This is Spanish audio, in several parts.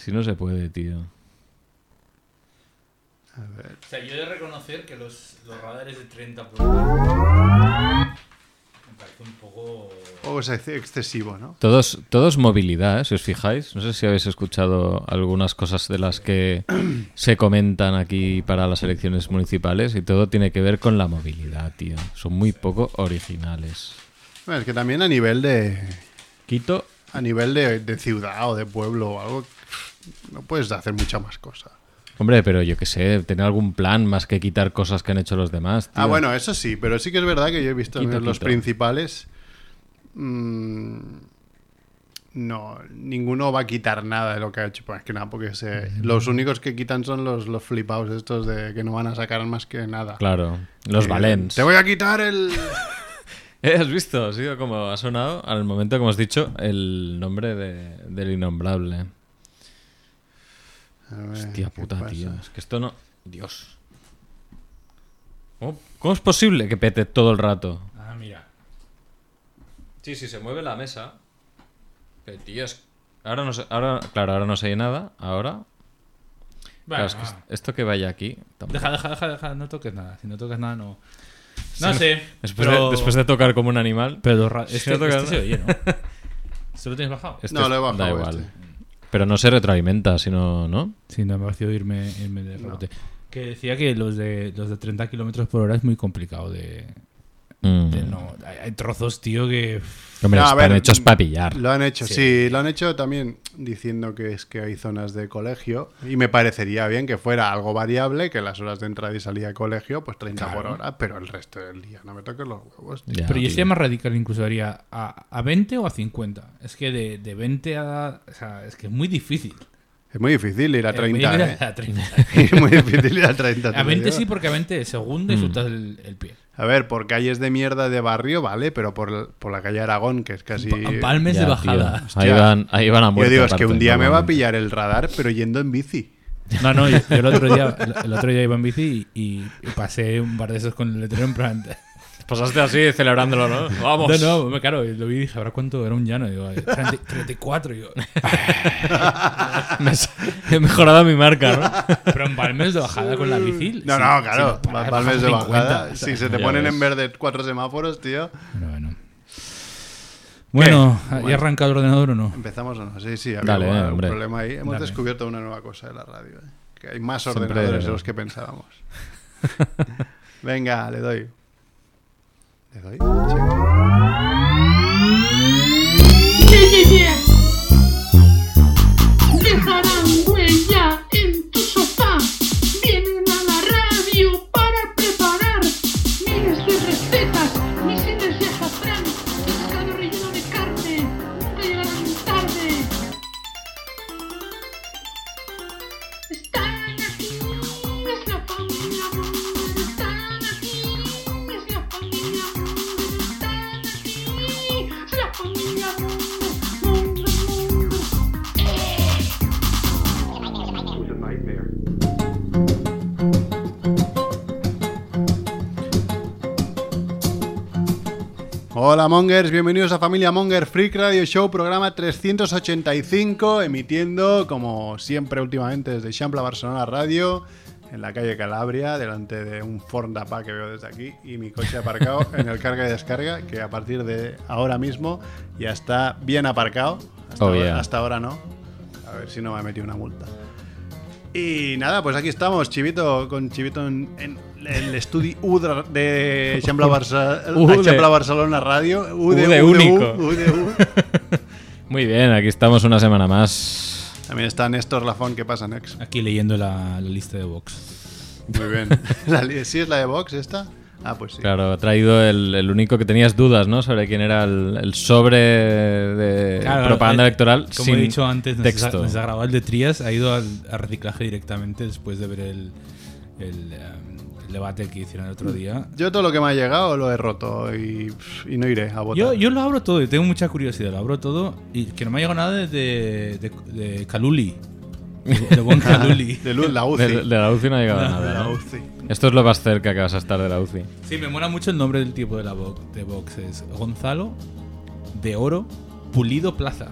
Si no se puede, tío. A ver. O sea, yo he de reconocer que los radares de 30 pulgadas me parece un poco... O es excesivo, ¿no? Todos movilidad, si os fijáis. No sé si habéis escuchado algunas cosas de las que se comentan aquí para las elecciones municipales y todo tiene que ver con la movilidad, tío. Son muy poco originales. Bueno, es que también a nivel de... Quito... A nivel de ciudad o de pueblo o algo, no puedes hacer mucha más cosa. Hombre, pero yo qué sé, tener algún plan más que quitar cosas que han hecho los demás, tío. Ah, bueno, eso sí, pero sí que es verdad que yo he visto en los principales... no, ninguno va a quitar nada de lo que ha hecho, pues que nada, porque los únicos que quitan son los flipados estos de que no van a sacar más que nada. Claro, los valents. Te voy a quitar el... ¿Has visto? Ha sido como ha sonado al momento que hemos dicho el nombre del innombrable. A ver, Hostia puta, ¿qué tío. pasa? Es que esto no... Dios. ¿Cómo es posible que pete todo el rato? Ah, mira. Sí, se mueve la mesa. Pero, tío, ahora no sé... Ahora no sé nada. Ahora... Bueno, Claro, es que esto que vaya aquí... tampoco. deja, no toques nada. Si no toques nada, no... No sé. Después de tocar como un animal... Pero Si no tocas se nada. oye, ¿no? ¿Se lo tienes bajado? No, lo he bajado. Da igual. este. Pero no se retroalimenta, sino... ¿no? Sí, no me ha parecido irme de rebote. Que decía que los de 30 kilómetros por hora es muy complicado de no. Hay trozos, tío, que... Hombre, No, a están ver, hechos para pillar. Lo han hecho, Sí. sí, lo han hecho también diciendo que es que hay zonas de colegio y me parecería bien que fuera algo variable, que las horas de entrada y salida de colegio, pues 30 por Claro. hora, pero el resto del día no me toques los huevos. Tío. Ya, Pero yo tío. sería más radical, incluso haría a 20 o a 50. Es que de 20 a... O sea, es que es muy difícil. Es muy difícil ir a 30, Mira, ¿eh? a 30. Es muy difícil ir a 30. te A lo 20 digo. sí, porque a 20 segundo insultas el pie. A ver, por calles de mierda de barrio, vale, pero por la calle Aragón, que es casi... Palmes Ya, de tío. bajada. Ahí van a Yo muerte. digo, es que aparte, un día me va a normalmente. pillar el radar, pero yendo en bici. No, yo el otro día iba en bici y pasé un par de esos con el letrero en plan... Pasaste así celebrándolo, ¿no? Vamos. No, claro, lo vi y dije, ¿ahora cuánto? Era un llano. Digo, 34. Y yo, He mejorado mi marca, ¿no? pero en Balmes de bajada con la bici. No, sí, no, claro, sí, paras, Balmes de bajas bajada. 50, Si se te Ya ponen ves. en verde 4 semáforos, tío. Bueno, Bueno. ¿ya ha arrancado el ordenador o no? ¿Empezamos o no? Sí, había Dale, algún hombre. problema ahí. Hemos Dale. descubierto una nueva cosa de la radio. Que hay más Siempre- ordenadores de los que pensábamos. Venga, le doy. ¿Le doy? Sí. Yeah. Dejarán huella en tu sofá. Vienen a la radio para preparar miles de recetas, misiles de azafrán, pescado relleno de carne. Nunca llegarán tarde. Están aquí, es la familia Munger. Están aquí, es la familia Munger. Están aquí, es la familia Munger. Hola Mongers, bienvenidos a Familia Monger Freak Radio Show, programa 385, emitiendo como siempre últimamente desde Champla Barcelona Radio, en la calle Calabria, delante de un Ford Dapa que veo desde aquí y mi coche aparcado en el carga y descarga, que a partir de ahora mismo ya está bien aparcado, hasta ahora no, a ver si no me ha metido una multa. Y nada, pues aquí estamos, Chivito, con Chivito en el estudio U de Champla Barcelona Radio. U de único. UDU. Muy bien, aquí estamos una semana más. También está Néstor Lafón, ¿qué pasa, Nex? Aquí leyendo la lista de Vox. Muy bien. ¿Sí es la de Vox esta? Ah, pues sí. Claro, ha traído el único que tenías dudas, ¿no? Sobre quién era el sobre de Claro, propaganda electoral Como sin he dicho antes, texto. nos ha grabado el de Trías, ha ido al reciclaje directamente después de ver el debate que hicieron el otro día. Yo todo lo que me ha llegado lo he roto y no iré a votar. Yo lo abro todo y tengo mucha curiosidad, lo abro todo y que no me ha llegado nada de Kaluli. De buen Kaluli. De la UCI. De la UCI no ha llegado No, nada, De la ¿no? UCI. Esto es lo más cerca que vas a estar de la UCI. Sí, me mola mucho el nombre del tipo de Vox. Es Gonzalo de Oro Pulido Plaza.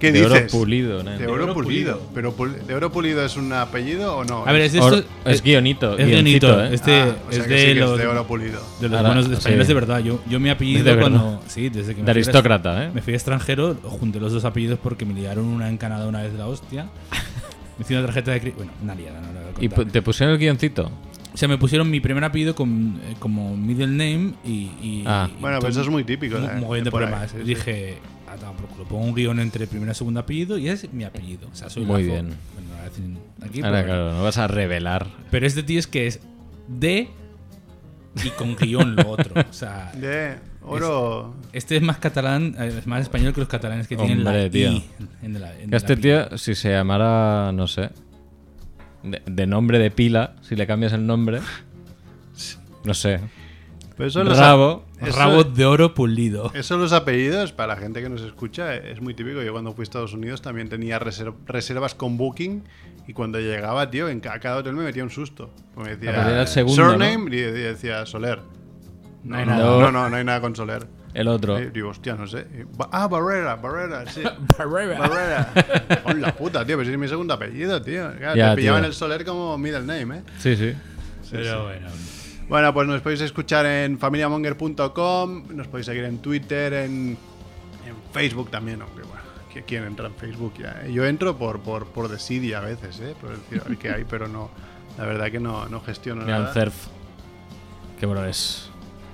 ¿Qué de dices? oro pulido, ¿no? De oro pulido. ¿Pero ¿de oro pulido es un apellido o no? A ver, Es guionito. Es guionito. ¿eh? O sea que es sí de que los es de oro pulido. de los Ahora, buenos españoles sí. de verdad. Yo mi apellido De verdad. cuando... Sí, desde que De aristócrata, ¿eh? me fui a extranjero, junté los dos apellidos porque me liaron una en Canadá una vez de la hostia. Me hicieron una tarjeta de crédito. Bueno, una liada, no la voy a ¿Y contar. te pusieron el guioncito? O sea, me pusieron mi primer apellido como middle name y Bueno, pues eso es muy típico. un ¿eh? mogollón de Por ahí, problemas. sí, sí. Dije, a tomar por culo, pongo un guión entre primer y segundo apellido y es mi apellido. O sea, soy Muy Lafo. bien. Bueno, no voy a decir aquí, Ahora, pero, claro, no vas a revelar. pero este tío es que es D y con guión lo otro. O sea, De oro. este es más catalán, es más español que los catalanes que tienen Hombre, la tío. I en la Este apellido. tío, si se llamara, no sé, de nombre de pila, si le cambias el nombre, no sé, Pero eso Rabo. Rabo de oro pulido. Eso los apellidos, para la gente que nos escucha, es muy típico. Yo cuando fui a Estados Unidos también tenía reservas con Booking y cuando llegaba, tío, en cada hotel me metía un susto. Me decía, Porque era el segundo, surname, y decía Soler. No hay no, nada. no hay nada con Soler. el otro. Digo, hostia, no sé. Barrera, sí. Barrera. Hola puta, tío, pero si es mi segundo apellido, tío. Claro, Ya, te pillaban tío. el Soler como middle name, ¿eh? Sí, sí. Pero bueno. Bueno, pues nos podéis escuchar en familiamonger.com, nos podéis seguir en Twitter, en Facebook también, aunque bueno, ¿quién entra en Facebook ya? Yo entro por desidia a veces, por decir a ver qué hay, pero no, la verdad que no gestiono Mira, un nada. surf. Qué bueno es.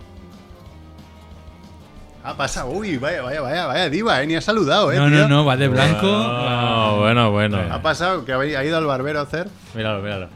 Pasa, uy, vaya diva, ni ha saludado, No, tío. no, va de blanco. Bueno. Ha pasado que ha ido al barbero a hacer. Míralo.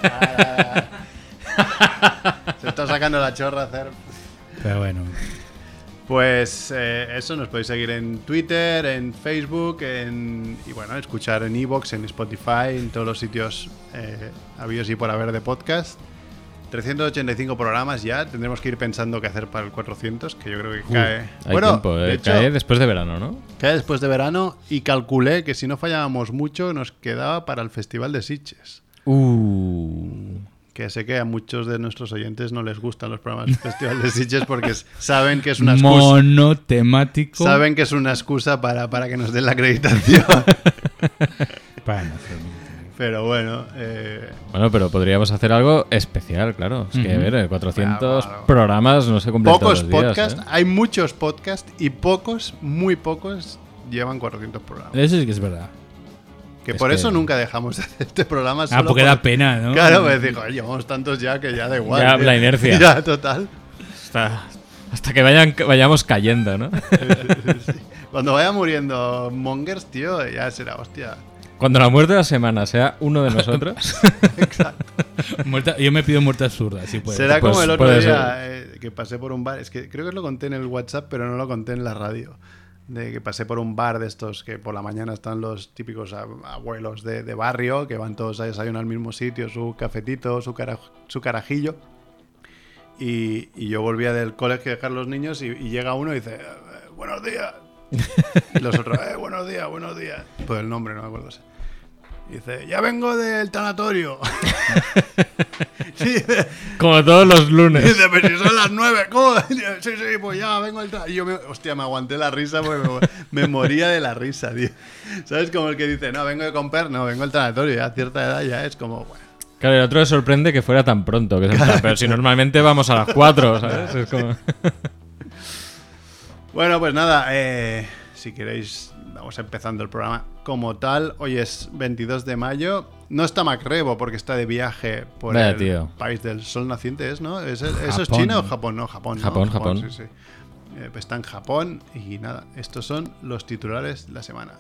Se está sacando la chorra a hacer. Pero bueno. Pues eso, nos podéis seguir en Twitter, en Facebook, y bueno, escuchar en iVoox, en Spotify, en todos los sitios habidos y por haber de podcast. 385 programas ya, tendremos que ir pensando qué hacer para el 400, que yo creo que cae. Hay tiempo, de hecho, cae después de verano, ¿no? cae después de verano y calculé que si no fallábamos mucho nos quedaba para el Festival de Sitges. Que sé que a muchos de nuestros oyentes no les gustan los programas del Festival de Sitges porque saben que es una excusa. Monotemático. Saben que es una excusa para que nos den la acreditación. Para no hacer- Pero bueno, Bueno, pero podríamos hacer algo especial, claro. Es que, a ver, 400 Claro. programas no se cumplen pocos todos los días, podcasts, hay muchos podcasts y muy pocos llevan 400 programas. Eso sí que es verdad. Que Es por que- eso nunca dejamos de hacer este programa. Ah, solo porque da pena, ¿no? Claro, pues digo, llevamos tantos ya que ya da igual. Ya, tío. la inercia. Ya, total. Hasta que vayamos cayendo, ¿no? Cuando vaya muriendo Mongers, tío, ya será, hostia. Cuando la muerte de la semana sea uno de nosotros. Yo me pido muerte absurda, sí puede. Será Pues como el otro puede día que pasé por un bar. Es que creo que lo conté en el WhatsApp, pero no lo conté en la radio. De que pasé por un bar de estos que por la mañana están los típicos abuelos de barrio que van todos a desayunar al mismo sitio, su cafetito, su carajillo. Y yo volvía del colegio a dejar los niños y llega uno y dice, buenos días. Y los otros, buenos días. Pues el nombre no me acuerdo. Y dice, ya vengo del tanatorio. Y dice, Como todos los lunes. dice, pero si son las 9, ¿cómo? Sí, pues ya vengo del tanatorio. Y yo me aguanté la risa porque me moría de la risa, tío. ¿Sabes? Como el que dice, no, vengo de comprar, no, vengo del tanatorio. Ya a cierta edad ya es como, bueno. Claro, el otro le sorprende que fuera tan pronto. Que es en plan, pero si normalmente vamos a las 4, ¿sabes? Es como... Bueno, pues nada, si queréis, vamos empezando el programa como tal. Hoy es 22 de mayo. No está Macrebo porque está de viaje por Vaya, el tío. país del sol naciente, ¿no? ¿Eso es Japón. China o Japón? No, Japón. ¿no? Japón. Sí, sí. Está en Japón y nada, estos son los titulares de la semana.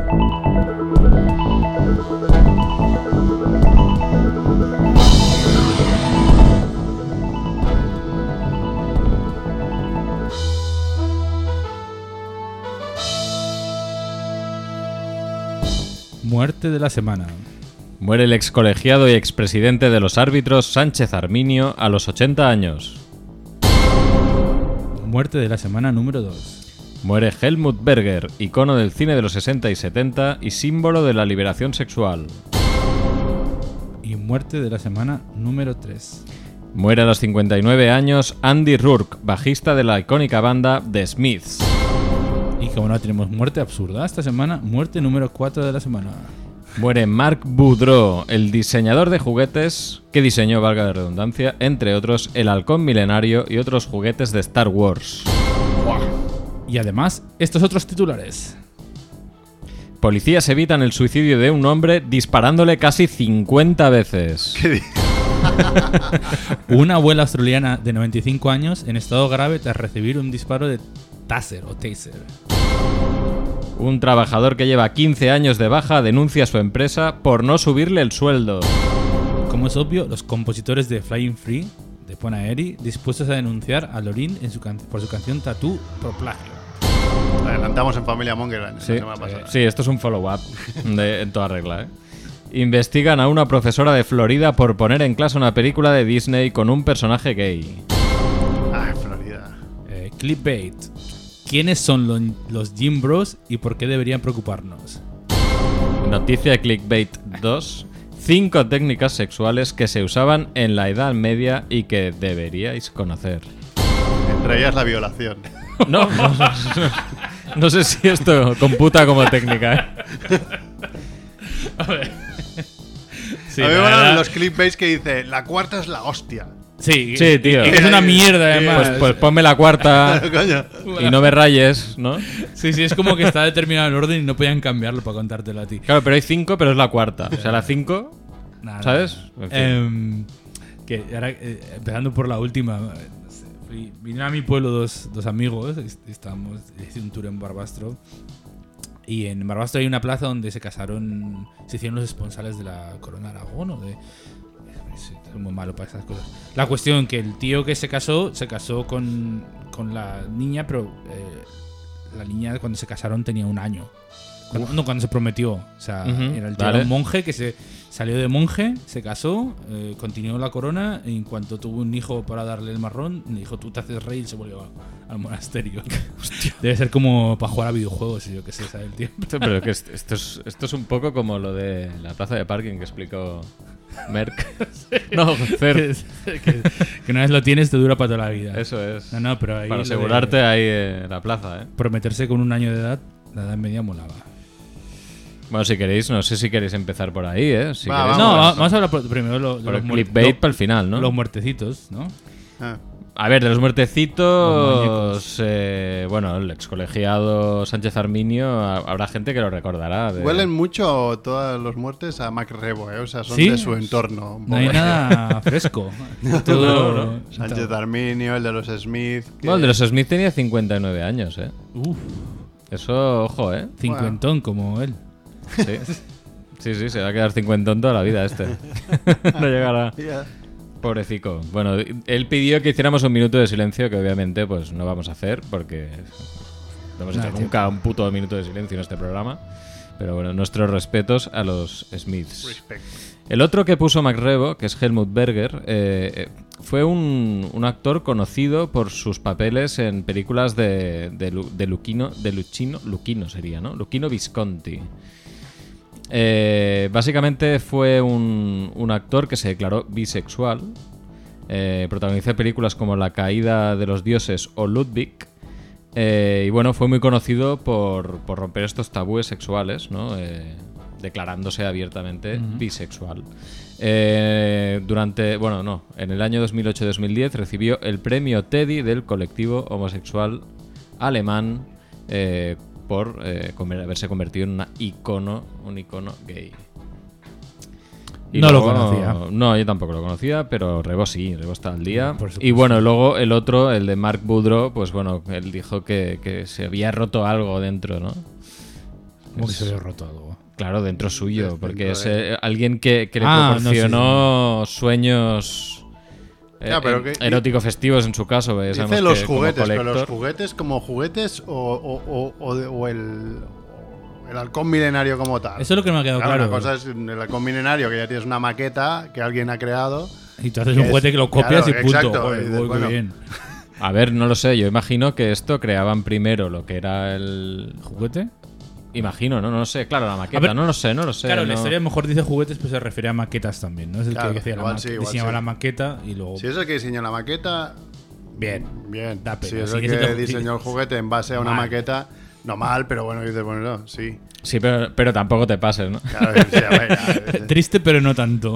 Muerte de la semana. Muere el ex colegiado y expresidente de los árbitros Sánchez Arminio a los 80 años. Muerte de la semana número 2. Muere Helmut Berger, icono del cine de los 60 y 70 y símbolo de la liberación sexual. Y muerte de la semana número 3. Muere a los 59 años Andy Rourke, bajista de la icónica banda The Smiths. Y como no tenemos muerte absurda esta semana, muerte número 4 de la semana. Muere Marc Boudreau, el diseñador de juguetes que diseñó, valga la redundancia, entre otros, el Halcón Milenario y otros juguetes de Star Wars. Y además, estos otros titulares. Policías evitan el suicidio de un hombre disparándole casi 50 veces. Una abuela australiana de 95 años en estado grave tras recibir un disparo de taser. Un trabajador que lleva 15 años de baja denuncia a su empresa por no subirle el sueldo. Como es obvio, los compositores de Flying Free, de Ponaeri, dispuestos a denunciar a Lorin por su canción Tattoo por plagio. Adelantamos en Familia Monger la Sí, semana pasada. sí, esto es un follow-up en toda regla, ¿eh? Investigan a una profesora de Florida por poner en clase una película de Disney con un personaje gay. Ay, Florida. Clickbait. ¿Quiénes son los Jim Bros y por qué deberían preocuparnos? Noticia Clickbait 2. 5 técnicas sexuales que se usaban en la Edad Media y que deberíais conocer. Entre ellas la violación. No sé si esto computa como técnica, ¿eh? A ver. Sí, a mí la me verdad- molan los clickbaits que dice la cuarta es la hostia. Sí, tío. Es una mierda, además. Pues ponme la cuarta Coño. y no me rayes, ¿no? Sí, es como que está determinado el orden y no podían cambiarlo para contártelo a ti. Claro, pero hay 5, pero es la cuarta. O sea, la 5, Nada, ¿sabes? nada. En fin. Que ahora, empezando por la última, no sé, vinieron a mi pueblo dos amigos, hice un tour en Barbastro. Y en Barbastro hay una plaza donde se hicieron los esponsales de la Corona de Aragón o de... Soy muy malo para esas cosas. La cuestión que el tío que se casó con la niña, pero la niña cuando se casaron tenía un año. Cuando se prometió. O sea, Ujú, era el tío vale. era un monje que se salió de monje, se casó, continuó la corona y en cuanto tuvo un hijo para darle el marrón, le dijo tú te haces rey y se volvió al monasterio. Hostia. Debe ser como para jugar a videojuegos, yo que sé, ¿sabe el tío? Pero que esto es un poco como lo de la plaza de parking que explicó Merck. No, Cer. que una vez lo tienes te dura para toda la vida. Eso es. No, pero ahí Para lo de asegurarte ahí la plaza, ¿eh? prometerse con un año de edad, la edad media molaba. Bueno, si queréis, no sé si queréis empezar por ahí, ¿eh? Si Va, queréis, No, vamos. vamos a hablar primero de por el los clickbait para el final, ¿no? los muertecitos, ¿no? Ah. A ver, de los Los muertecitos, bueno, el excolegiado Sánchez Arminio, habrá gente que lo recordará. Huelen mucho todas las muertes a Mac Rebo, ¿eh? O sea, son ¿Sí? de su entorno. un No hay poco. nada fresco. Todo, Sánchez Arminio, el de los Smith. que- Bueno, el de los Smith tenía 59 años, ¿eh? Uf, Eso, ojo, ¿eh? cincuentón como él. Sí, se va a quedar cincuentón toda la vida este. No llegará. Ya. Pobrecico. Bueno, él pidió que hiciéramos un minuto de silencio, que obviamente pues no vamos a hacer porque no hemos hecho nunca un puto minuto de silencio en este programa. Pero bueno, nuestros respetos a los Smiths. Respect. El otro que puso Macrebo, que es Helmut Berger, fue un actor conocido por sus papeles en películas de Luchino sería, ¿no? Luchino Visconti. Básicamente fue un actor que se declaró bisexual. Protagonizó películas como La caída de los dioses o Ludwig. Y bueno, fue muy conocido por romper estos tabúes sexuales, ¿no? Declarándose abiertamente bisexual. En el año 2008-2010 recibió el premio Teddy del colectivo homosexual alemán por haberse convertido en un icono gay. Y No lo conocía. No, yo tampoco lo conocía, pero Rebo sí, Rebo está al día. Por supuesto. Y bueno, luego el otro, el de Marc Boudreau, pues bueno, él dijo que se había roto algo dentro, ¿no? Como que se había roto algo. Claro, dentro suyo, Dentro porque es de- alguien que le Ah, no, proporcionó sueños Ya, pero que- erótico festivos en su caso. Dice sabemos los que como juguetes, pero los collector- juguetes como juguetes o el halcón milenario como tal. Eso es lo que me ha quedado claro. Una cosa es el halcón milenario, que ya tienes una maqueta que alguien ha creado. Y tú haces un es- juguete que lo copias claro, y punto. exacto, Joder, y dices, muy bueno. bien. A ver, no lo sé, yo imagino que esto creaban primero lo que era el... ¿Juguete? Imagino, no lo sé, claro, la maqueta, A ver, no lo sé. Claro, no. la historia mejor dice juguetes, pues se refiere a maquetas también, ¿no? Es el Claro, que hacía la igual sí, igual diseñaba sí. la maqueta y luego... Si es el que diseñó la maqueta, Bien. bien. Da pena. Si es Sí, el ese que te- diseñó el juguete en base a una Mal. maqueta, No mal, pero bueno, dices, bueno, no, sí. Sí, pero tampoco te pases, ¿no? Claro, o sea, vaya, Triste, pero no tanto.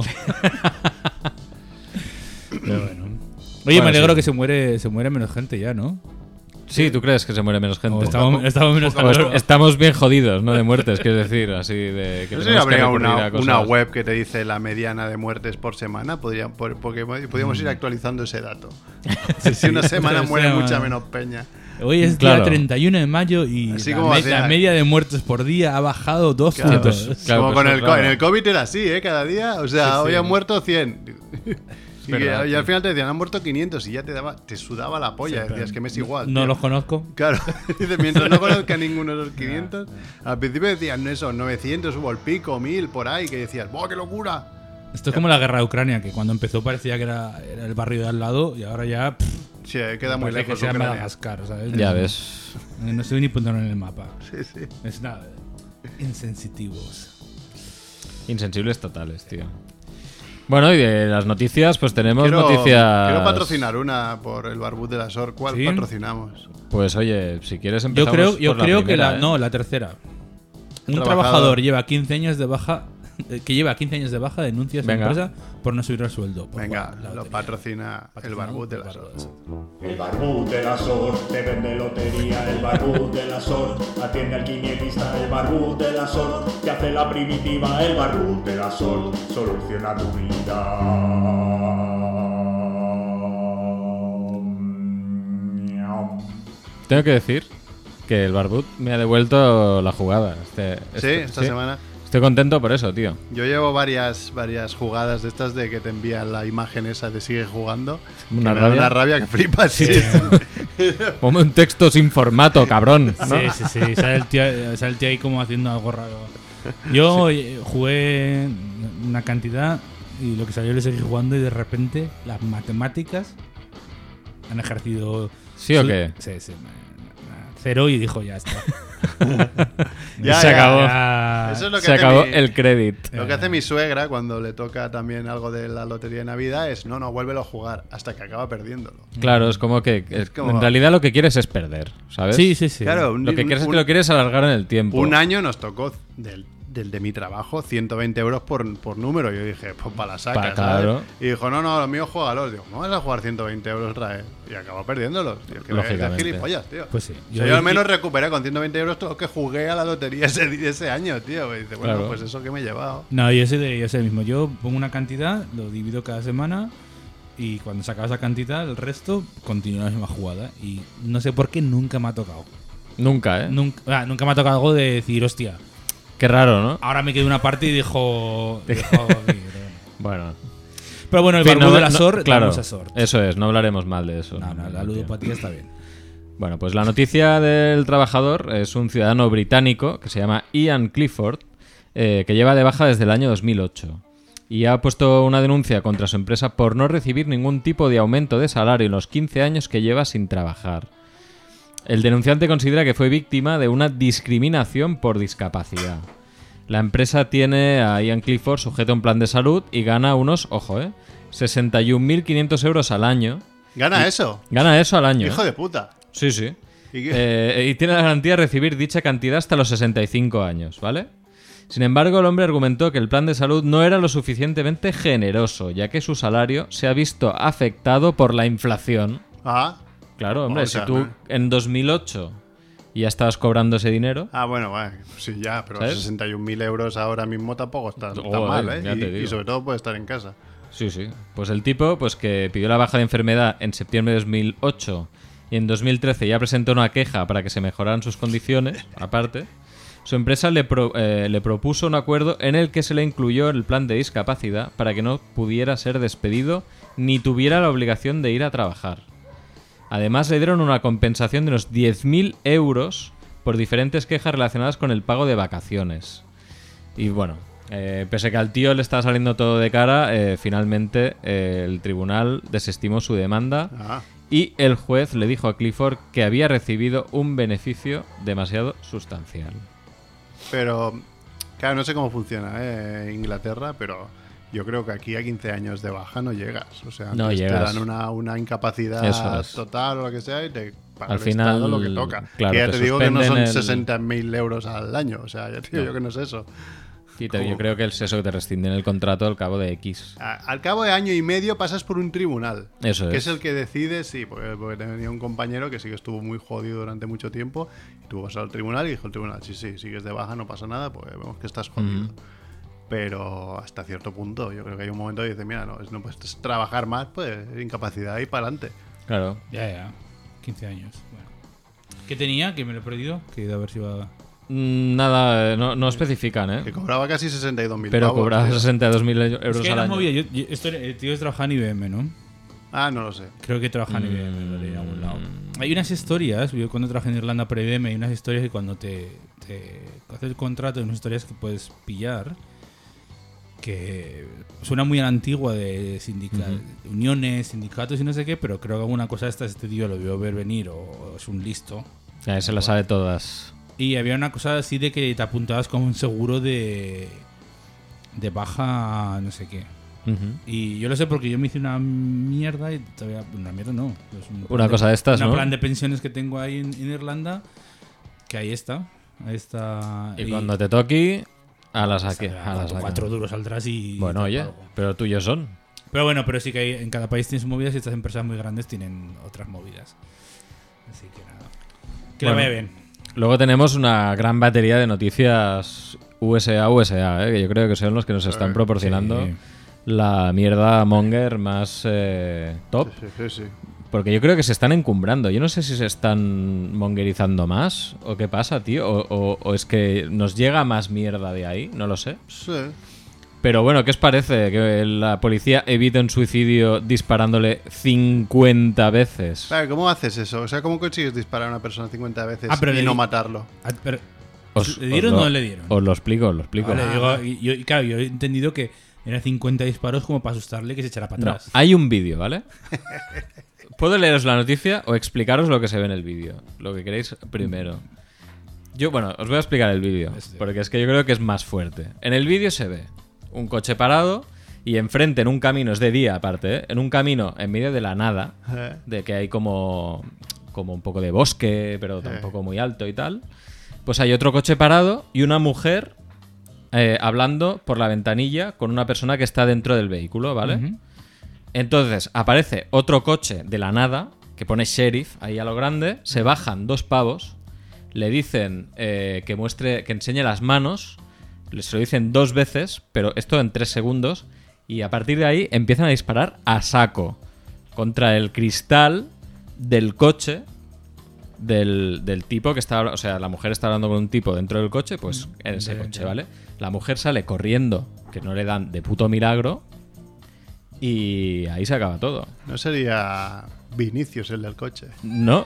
Pero bueno. Oye, Bueno, me alegro sí. que se muere menos gente ya, ¿no? Sí, ¿tú crees que se muere menos gente? O estamos menos O estamos bien jodidos, ¿no? De muertes, quiero decir, así de que no sé si tenemos que habría recurrir a una cosas. web que te dice la mediana de muertes por semana. Porque podríamos ir actualizando ese dato. Si una semana muere mucha menos peña. Hoy es Claro. día 31 de mayo y Así la, como hacía- la media de muertes por día ha bajado 2 Claro, puntos. pues, claro, Como pues con es raro. en el COVID era así, ¿eh? Cada día. O sea, Sí, hoy sí. han muerto 100. Y, verdad, y al sí. final te decían, han muerto 500 y ya te sudaba la polla. Sí, Decías que me es igual. No tío. los conozco. Claro, dice, mientras no conozca ninguno de los 500. Al principio decían eso, 900 hubo el pico, 1000 por ahí, que decías, ¡buah, qué locura! Esto es como la guerra de Ucrania, que cuando empezó parecía que era el barrio de al lado y ahora ya Sí, queda muy parece que lejos. sea Ucrania. Madagascar, ¿sabes? Ya ves. No sé ni ponerlo en el mapa. Sí, sí. Es nada. Insensitivos. Insensibles totales, tío. Bueno, y de las noticias, pues tenemos Quiero noticias. patrocinar una por el Barbud de la SOR. ¿Cuál ¿Sí? patrocinamos? Pues oye, si quieres Yo empezamos creo por que primera, la, ¿eh? no, la tercera. Un Trabajador. trabajador lleva 15 años de baja, que lleva 15 años de baja, denuncia a su Venga. empresa por no subir el sueldo. por Venga, jugar la lo lotería. patrocina el Patrocinado Barbud de por la el SOR. Barbud. El barbud de la SOR te vende lotería, el barbud de la SOR atiende al quinielista, el barbud de la SOR te hace la primitiva, el barbud de la SOR soluciona tu vida. Tengo que decir que el Barbud me ha devuelto la jugada. Sí, esta semana. Estoy contento por eso, tío. Yo llevo varias jugadas de estas de que te envían la imagen esa de sigue jugando. Una que me da rabia. una rabia que flipas. Sí. Ponme un texto sin formato, cabrón. ¿no? Sí, sí, sí. Sale el tío ahí como haciendo algo raro. Yo jugué una cantidad y lo que salió le seguí jugando y de repente las matemáticas han ejercido... ¿Sí o qué? Sí, sí. Cero y dijo ya está. Ya, Se ya. acabó. Ya- Eso es lo que Se hace acabó mi- el crédit. Lo que hace mi suegra cuando le toca también algo de la lotería de Navidad es no, vuélvelo a jugar hasta que acaba perdiéndolo. Claro, es como que como- en realidad lo que quieres es perder, ¿sabes? Sí, sí, sí. Claro, Lo que quieres es que lo quieres alargar en el tiempo. un año nos tocó del de mi trabajo 120 euros por número. Yo dije, pues para la saca, Claro. ¿sabes? Y dijo, no, los míos juégalos. Digo, ¿cómo vas a jugar 120 euros otra vez? Y acabó perdiéndolos. Tío, que Lógicamente. es gilipollas, tío. Pues sí. O sea, yo al menos recuperé con 120 euros todo lo que jugué a la lotería ese año, tío. Y dice, bueno, Claro. pues eso que me he llevado. No, yo sé mismo. Yo pongo una cantidad, lo divido cada semana y cuando se acaba esa cantidad, el resto continúa la misma jugada. Y no sé por qué nunca me ha tocado. Nunca, ¿eh? Nunca me ha tocado algo de decir, hostia, Qué raro, ¿no? ahora me quedé una parte y dijo Bueno. pero bueno, el En fin, barbud de la SOR, claro, damos a SOR. eso es, no hablaremos mal de eso. No, la ludopatía está bien. Bueno, pues la noticia del trabajador es un ciudadano británico que se llama Ian Clifford, que lleva de baja desde el año 2008. Y ha puesto una denuncia contra su empresa por no recibir ningún tipo de aumento de salario en los 15 años que lleva sin trabajar. El denunciante considera que fue víctima de una discriminación por discapacidad. La empresa tiene a Ian Clifford sujeto a un plan de salud y gana unos, ojo, 61.500 euros al año. ¿Gana eso? Gana eso al año. Hijo de puta. Sí, sí. ¿Y qué? Y tiene la garantía de recibir dicha cantidad hasta los 65 años, ¿vale? Sin embargo, el hombre argumentó que el plan de salud no era lo suficientemente generoso, ya que su salario se ha visto afectado por la inflación. Ah, Claro, hombre, O sea, si tú ¿no? en 2008 ya estabas cobrando ese dinero... bueno, pues sí, ya, pero ¿Sabes? 61.000 euros ahora mismo tampoco está Joder, mal, ¿eh? ya te Y digo. sobre todo puede estar en casa. Sí, sí. Pues el tipo, pues que pidió la baja de enfermedad en septiembre de 2008 y en 2013 ya presentó una queja para que se mejoraran sus condiciones, aparte. Su empresa le propuso un acuerdo en el que se le incluyó el plan de discapacidad para que no pudiera ser despedido ni tuviera la obligación de ir a trabajar. Además, le dieron una compensación de unos 10.000 euros por diferentes quejas relacionadas con el pago de vacaciones. Y bueno, pese a que al tío le estaba saliendo todo de cara, finalmente el tribunal desestimó su demanda Ah, y el juez le dijo a Clifford que había recibido un beneficio demasiado sustancial. pero, claro, no sé cómo funciona Inglaterra, pero yo creo que aquí a 15 años de baja no llegas. O sea, No antes llegas. te dan una incapacidad Eso es. total o lo que sea y te paga Al el final, Estado lo que toca. claro, que ya te te digo que no son suspenden 60.000 euros al año. O sea, ya te digo yo que no es eso. Sí, yo creo que es eso, que te rescinden el contrato al cabo de X. Al cabo de año y medio pasas por un tribunal. Eso que es. el que decide, sí, porque tenía un compañero que sí que estuvo muy jodido durante mucho tiempo. Y tuvo que pasar al tribunal y dijo el tribunal, sí, sigues de baja, no pasa nada, pues vemos que estás jodido. Pero hasta cierto punto, yo creo que hay un momento que dice, mira, no puedes trabajar más, pues incapacidad y para adelante. Claro. Ya. 15 años. Bueno. ¿Qué tenía? Que me lo he perdido. Que de haber sido... Nada, no especifican, ¿eh? Que cobraba casi 62.000 Pero pavos, cobraba tío. 62.000 euros Es que al era año. movida. El tío trabaja en IBM, ¿no? Ah, no lo sé. Creo que trabaja en IBM, lo leí en algún lado. Hay unas historias, yo cuando trabajé en Irlanda para IBM, hay unas historias que cuando te haces el contrato, hay unas historias que puedes pillar que suena muy a la antigua de uniones, sindicatos y no sé qué, pero creo que alguna cosa de estas este tío lo vio ver venir o es un listo. Ya, se las sabe todas. Y había una cosa así de que te apuntabas como un seguro de baja no sé qué. Y yo lo sé porque yo me hice una mierda y todavía... Una mierda no. Es Una cosa de estas, un ¿no? plan de pensiones que tengo ahí en Irlanda, que ahí está. Y cuando te toque, a las aquí. A las 4 duros saldrás y... Bueno, te oye, pago. pero tuyos son. Pero bueno, pero sí que hay, en cada país tienes movidas y estas empresas muy grandes tienen otras movidas. Así que nada. Que le Bueno. vaya bien. Luego tenemos una gran batería de noticias USA, que yo creo que son los que nos están proporcionando Sí. la mierda monger más top. Sí. Porque yo creo que se están encumbrando. Yo no sé si se están mongerizando más o qué pasa, tío. O es que nos llega más mierda de ahí, no lo sé. Sí. Pero bueno, ¿qué os parece que la policía evite un suicidio disparándole 50 veces? Claro, ¿cómo haces eso? O sea, ¿cómo consigues disparar a una persona 50 veces pero y no matarlo? Pero, Os- ¿le dieron os o lo- no le dieron? Os lo explico, Vale, digo, claro, yo he entendido que eran 50 disparos como para asustarle que se echara para No, atrás. hay un vídeo, ¿vale? Puedo leeros la noticia o explicaros lo que se ve en el vídeo. Lo que queréis primero. Bueno, os voy a explicar el vídeo, porque es que yo creo que es más fuerte. En el vídeo se ve un coche parado y enfrente en un camino, es de día aparte, ¿eh? En un camino en medio de la nada, de que hay como un poco de bosque, pero tampoco muy alto y tal. Pues hay otro coche parado y una mujer hablando por la ventanilla con una persona que está dentro del vehículo, ¿vale? Ujú. Entonces aparece otro coche de la nada que pone sheriff ahí a lo grande, se bajan 2 pavos, le dicen que enseñe las manos, se lo dicen 2 veces, pero esto en 3 segundos, y a partir de ahí empiezan a disparar a saco contra el cristal del coche del tipo que está, o sea, la mujer está hablando con un tipo dentro del coche, pues en ese coche, ¿vale? La mujer sale corriendo, que no le dan de puto milagro, y ahí se acaba todo. No sería Vinicius el del coche. No.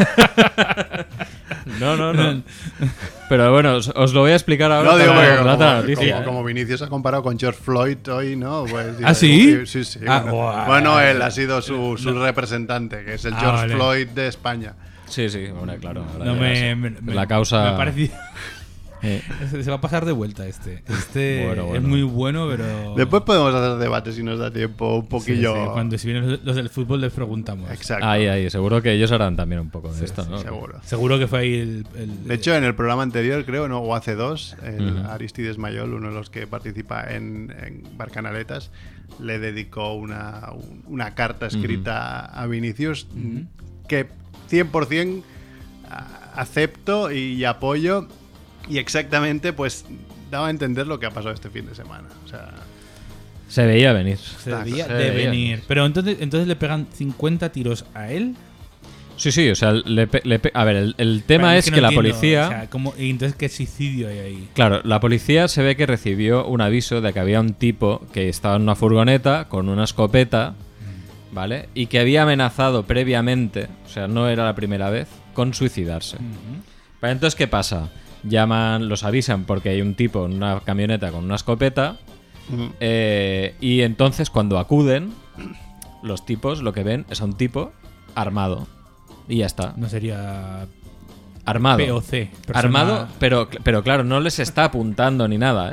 No. Pero bueno, os lo voy a explicar ahora. No, digo, para porque la otra noticia, como Vinicius ha comparado con George Floyd hoy, ¿no? Pues, ¿Ah, sí? Sí. Ah, Bueno, él ha sido su representante, que es el George vale. Floyd de España. Sí, bueno, claro. ahora No ya la causa. Me parecía... Se va a pasar de vuelta este. Bueno. Es muy bueno, pero... Después podemos hacer debate si nos da tiempo, un Sí, poquillo. cuando si vienen los del fútbol les preguntamos. Exacto. Ahí, seguro que ellos harán también un poco de esto, ¿no? Seguro. Seguro que fue ahí el De hecho, en el programa anterior, creo, ¿no? O hace 2, el Aristides Mayol, uno de los que participa en Barcanaletas, le dedicó una carta escrita a Vinicius que 100% acepto y apoyo, y exactamente pues daba a entender lo que ha pasado este fin de semana. O sea, Se veía venir. se debía se de veía. venir. Pero entonces le pegan 50 tiros a él. Sí, o sea, a ver, el tema Pero es que no la entiendo, policía... o sea, y entonces, ¿qué suicidio hay ahí? Claro, la policía se ve que recibió un aviso de que había un tipo que estaba en una furgoneta con una escopeta, ¿vale? Y que había amenazado previamente, o sea, no era la primera vez, con suicidarse. Pero entonces, ¿qué pasa? Los avisan porque hay un tipo en una camioneta con una escopeta, y entonces cuando acuden, los tipos lo que ven es a un tipo armado. Y ya está. No sería Armado. POC. persona- Armado, pero claro, no les está apuntando ni nada, ¿eh?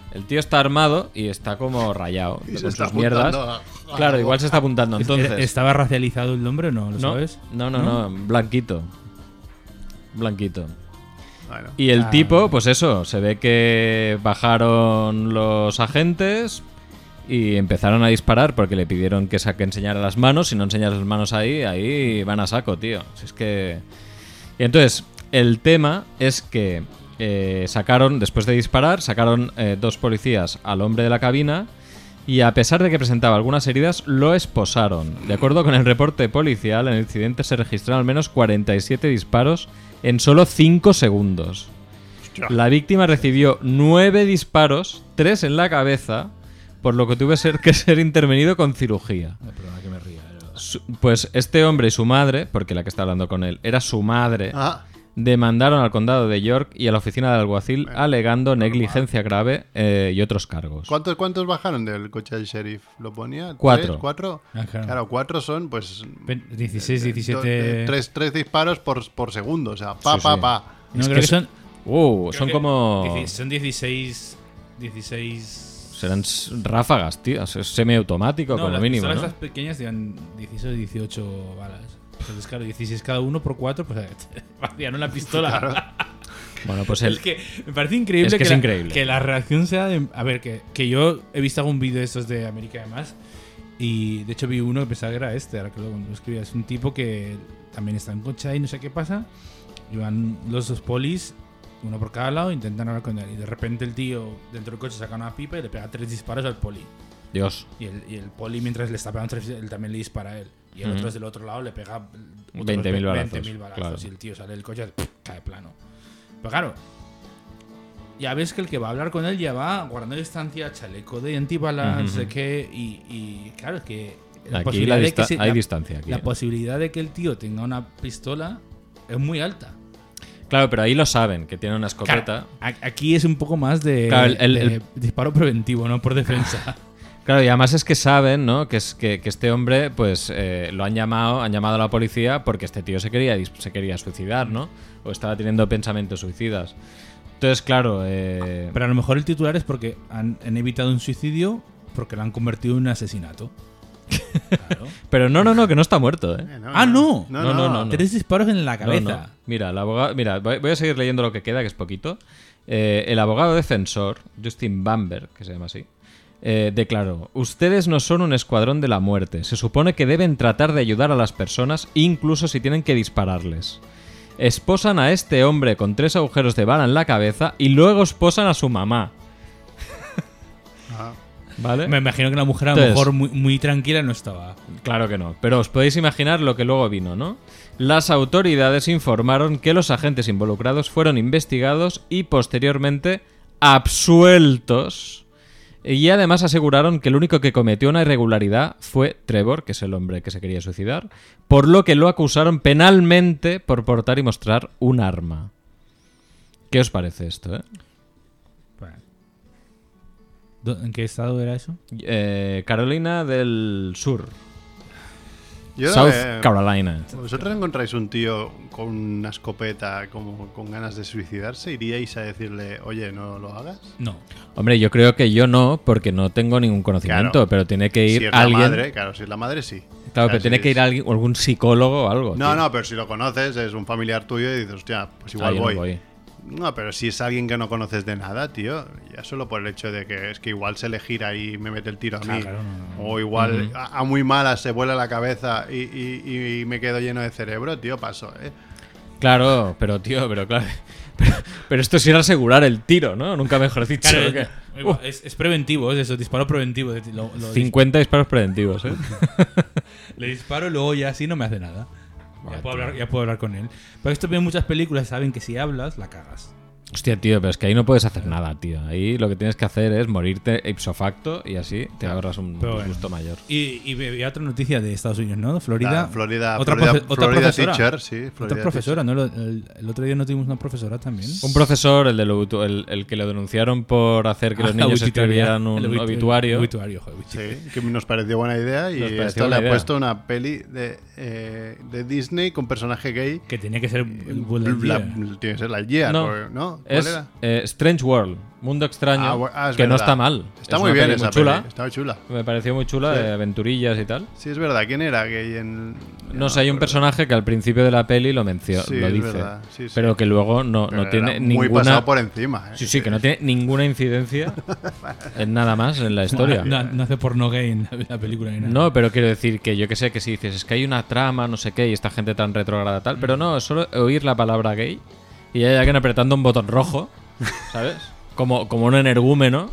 El tío está armado y está como rayado Y se con está sus mierdas. apuntando a Claro, algo. igual se está apuntando. Entonces, ¿Estaba racializado el nombre o no? ¿Lo no, sabes? no, blanquito. Blanquito. Bueno, Y el Ah. tipo, pues eso, se ve que bajaron los agentes y empezaron a disparar porque le pidieron que enseñara las manos. Si no enseñas las manos ahí van a saco, tío. Si es que... Y entonces, el tema es que sacaron, después de disparar, sacaron 2 policías al hombre de la cabina y a pesar de que presentaba algunas heridas, lo esposaron. De acuerdo con el reporte policial, en el incidente se registraron al menos 47 disparos en solo 5 segundos. hostia. La víctima recibió 9 disparos, 3 en la cabeza, por lo que tuvo que ser intervenido con cirugía. Perdona que me ría. Pues este hombre y su madre, porque la que está hablando con él era su madre, Ah, demandaron al condado de York y a la oficina del alguacil alegando negligencia grave y otros cargos. ¿Cuántos bajaron del coche del sheriff? ¿Lo ponía? 4. ¿3? ¿4? Ah, claro. Claro, 4 son, pues... 16, 17... 3 disparos por segundo, o sea, Sí, sí. pa. No, Es creo que que son... son creo que como... Son 16... Serán ráfagas, tío. Es semiautomático, No, como las mínimo, pistolas ¿no? estas pequeñas tiran 16 o 18 balas. Entonces, claro, 16 cada uno por 4, pues vaciaron una pistola. Bueno, pues Es que me parece increíble, Es que es increíble. que la reacción sea de... A ver, que yo he visto algún vídeo de estos de América y demás, y de hecho vi uno que pensaba que era este, ahora que lo escribía. Es un tipo que también está en coche y no sé qué pasa, y van los 2 polis, uno por cada lado, intentan hablar con él, y de repente el tío dentro del coche saca una pipa y le pega 3 disparos al poli. Dios. Y el poli, mientras le está pegando 3, él también le dispara a él. Y el Ujú. otro desde el otro lado le pega otros 20.000 balazos, 20.000 balazos. claro. Y el tío sale del coche y cae plano. Pero claro, ya ves que el que va a hablar con él ya va guardando distancia, chaleco de antibalas, no sé Ujú. qué. Y claro, es que la Aquí posibilidad de que hay distancia. Aquí. la posibilidad de que el tío tenga una pistola es muy alta. Claro, pero ahí lo saben, que tiene una escopeta. Aquí es un poco más de, Claro, de disparo preventivo, no por defensa. Claro, y además es que saben, ¿no? Que este hombre, pues, lo han llamado a la policía porque este tío se quería suicidar, ¿no? O estaba teniendo pensamientos suicidas. Entonces, claro, Pero a lo mejor el titular es porque han evitado un suicidio porque lo han convertido en un asesinato. Claro. pero no, que no está muerto, ¿eh? No. No. 3 disparos en la cabeza. No. Mira, el abogado, voy a seguir leyendo lo que queda, que es poquito. El abogado defensor, Justin Bamberg, que se llama así, declaró: ustedes no son un escuadrón de la muerte. Se supone que deben tratar de ayudar a las personas, incluso si tienen que dispararles. Esposan a este hombre con 3 agujeros de bala en la cabeza y luego esposan a su mamá. Ah. ¿Vale? Me imagino que la mujer a lo Entonces- mejor muy tranquila no estaba. Claro que no, pero os podéis imaginar lo que luego vino, ¿no? Las autoridades informaron que los agentes involucrados fueron investigados y posteriormente absueltos. Y además aseguraron que el único que cometió una irregularidad fue Trevor, que es el hombre que se quería suicidar, por lo que lo acusaron penalmente por portar y mostrar un arma. ¿Qué os parece esto, ¿En qué estado era eso? Carolina del Sur. Yo South creo que Carolina. ¿Vosotros encontráis un tío con una escopeta como con ganas de suicidarse? ¿Iríais a decirle, oye, no lo hagas? No. Hombre, yo creo que yo no, porque no tengo ningún conocimiento, Claro. pero tiene que ir Si es alguien. la madre, claro, si es la madre, sí. Claro, pero tiene que ir alguien, algún psicólogo o algo. No, tío. no, pero si lo conoces, es un familiar tuyo y dices, hostia, pues igual Yo no voy. No, pero si es alguien que no conoces de nada, tío, ya solo por el hecho de que es que igual se le gira y me mete el tiro a mí. Claro, no. O igual a muy malas se vuela la cabeza y me quedo lleno de cerebro, tío, paso, ¿eh? Claro, pero tío, pero claro. Pero esto sí era asegurar el tiro, ¿no? Nunca mejor dicho. Claro, ¿qué? es preventivo, es eso, disparo preventivo. Lo 50 disparos preventivos, ¿eh? Le disparo y luego ya así no me hace nada. Ya puedo hablar con él. Pero esto ven muchas películas, saben que si hablas, la cagas. Hostia, tío, pero es que ahí no puedes hacer nada, tío. Ahí lo que tienes que hacer es morirte ipso facto y así te ahorras un Pero bueno. disgusto mayor. Y veía otra noticia de Estados Unidos, ¿no? Florida. Florida Otra Florida profesora. teacher, sí. Otra Florida profesora, ¿no? El otro día no tuvimos una profesora también. Un profesor, el que lo denunciaron por hacer que los niños escribieran un obituario. Obituario, joder, teacher. Sí, que nos pareció buena idea y Nos pareció esto buena le ha idea. puesto una peli de Disney con personaje gay. Que tenía que ser el Buzz Lightyear. Tiene que ser la guía, No. ¿no? ¿no? ¿Cuál Es era? Strange World, Mundo Extraño, Es que no verdad. está mal. Está Es muy una bien peli esa muy chula. peli. Está muy chula. Me pareció muy chula, Sí. de aventurillas y tal. Sí, es verdad. ¿Quién era gay en...? No sé, hay un personaje que al principio de la peli lo menciona, Sí, lo es dice, verdad. Sí, sí. pero que luego no Pero tiene era muy ninguna... pasado por encima. Sí, sí, que no tiene ninguna incidencia en nada más en la historia. No hace porno gay en la película ni nada. No, pero quiero decir que yo que sé que si dices es que hay una trama, no sé qué, y esta gente tan retrógrada tal, pero no, es solo oír la palabra gay y hay alguien apretando un botón rojo, ¿sabes? Como un energúmeno.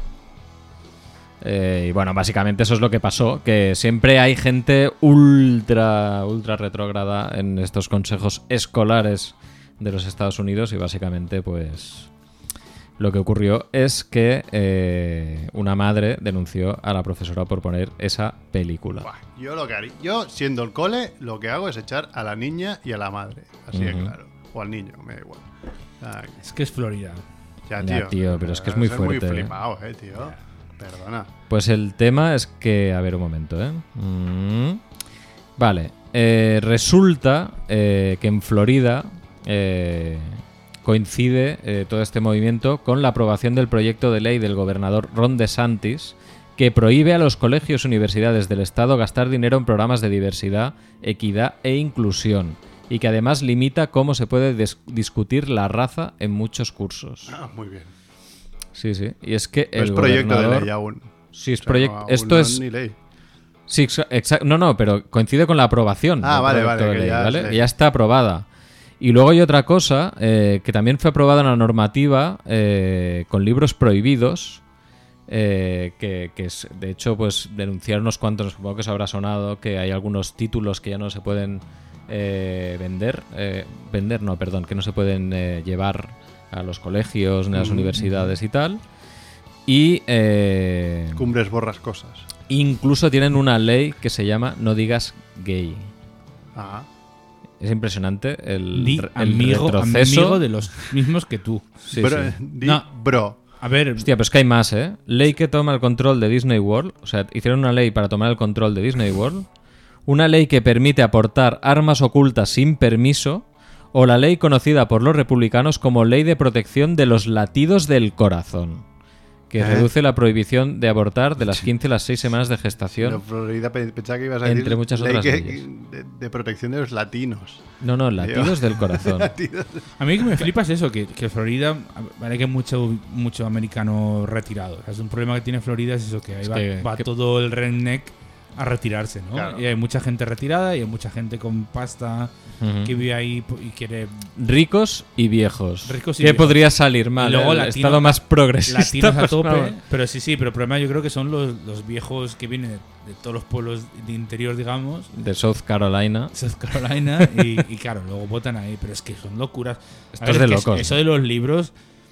Y bueno, básicamente eso es lo que pasó, que siempre hay gente ultra retrógrada en estos consejos escolares de los Estados Unidos y básicamente pues lo que ocurrió es que una madre denunció a la profesora por poner esa película. Buah, yo lo que haría, yo siendo el cole, lo que hago es echar a la niña y a la madre, así de claro, o al niño, me da igual. Ah, Es que es Florida. ya, Ya, tío. tío, pero es que es muy Soy fuerte, muy flipado, tío. Perdona. Pues el tema es que... A ver, un momento, Vale. Resulta que en Florida coincide todo este movimiento con la aprobación del proyecto de ley del gobernador Ron DeSantis que prohíbe a los colegios y universidades del estado gastar dinero en programas de diversidad, equidad e inclusión y que además limita cómo se puede discutir la raza en muchos cursos. Ah, muy bien. Sí, sí. Y es que No el es proyecto gobernador... de ley aún. Sí, es O sea, proyecto. no, Esto aún no es. ni ley. Sí, exacto. No, pero coincide con la aprobación. Ah, del vale, proyecto vale, de que ley, ya es ¿vale? ley. Que ya está aprobada. Y luego hay otra cosa que también fue aprobada en la normativa con libros prohibidos. Que es, de hecho, pues denunciaron unos cuantos, supongo que os habrá sonado, que hay algunos títulos que ya no se pueden vender. Que no se pueden llevar a los colegios ni a las universidades y tal. Y Cumbres borrascosas. incluso tienen una ley que se llama No digas gay. Ah. Es impresionante el Amigo retroceso. de los mismos que tú. Sí, Bro, sí. di No. bro. A ver, Hostia, pero es que hay más, ¿eh? Ley que toma el control de Disney World. O sea, hicieron una ley para tomar el control de Disney World. Una ley que permite aportar armas ocultas sin permiso. O la ley conocida por los republicanos como Ley de Protección de los Latidos del Corazón. Que reduce la prohibición de abortar de las 15 a las 6 semanas de Pero gestación. Florida pensaba que ibas a Entre decir muchas ley otras que- leyes. de protección de los latinos. No, latidos del corazón. a mí que me flipa es eso, que Florida, vale que hay mucho americano retirado. O sea, es un problema que tiene Florida es eso, que ahí Es va, que- va que- todo el redneck a retirarse, ¿no? Claro. Y hay mucha gente retirada y hay mucha gente con pasta Ujú. que vive ahí y quiere Ricos y viejos. Ricos y ¿Qué viejos. podría salir mal? Y luego el latino- estado más progresista. latinos a pues, tope. nada. Pero sí, pero el problema yo creo que son los viejos que vienen de todos los pueblos de interior, digamos, De South Carolina. South Carolina, y claro, luego votan ahí. Pero es que son locuras. Esto es de que locos. Eso de los libros.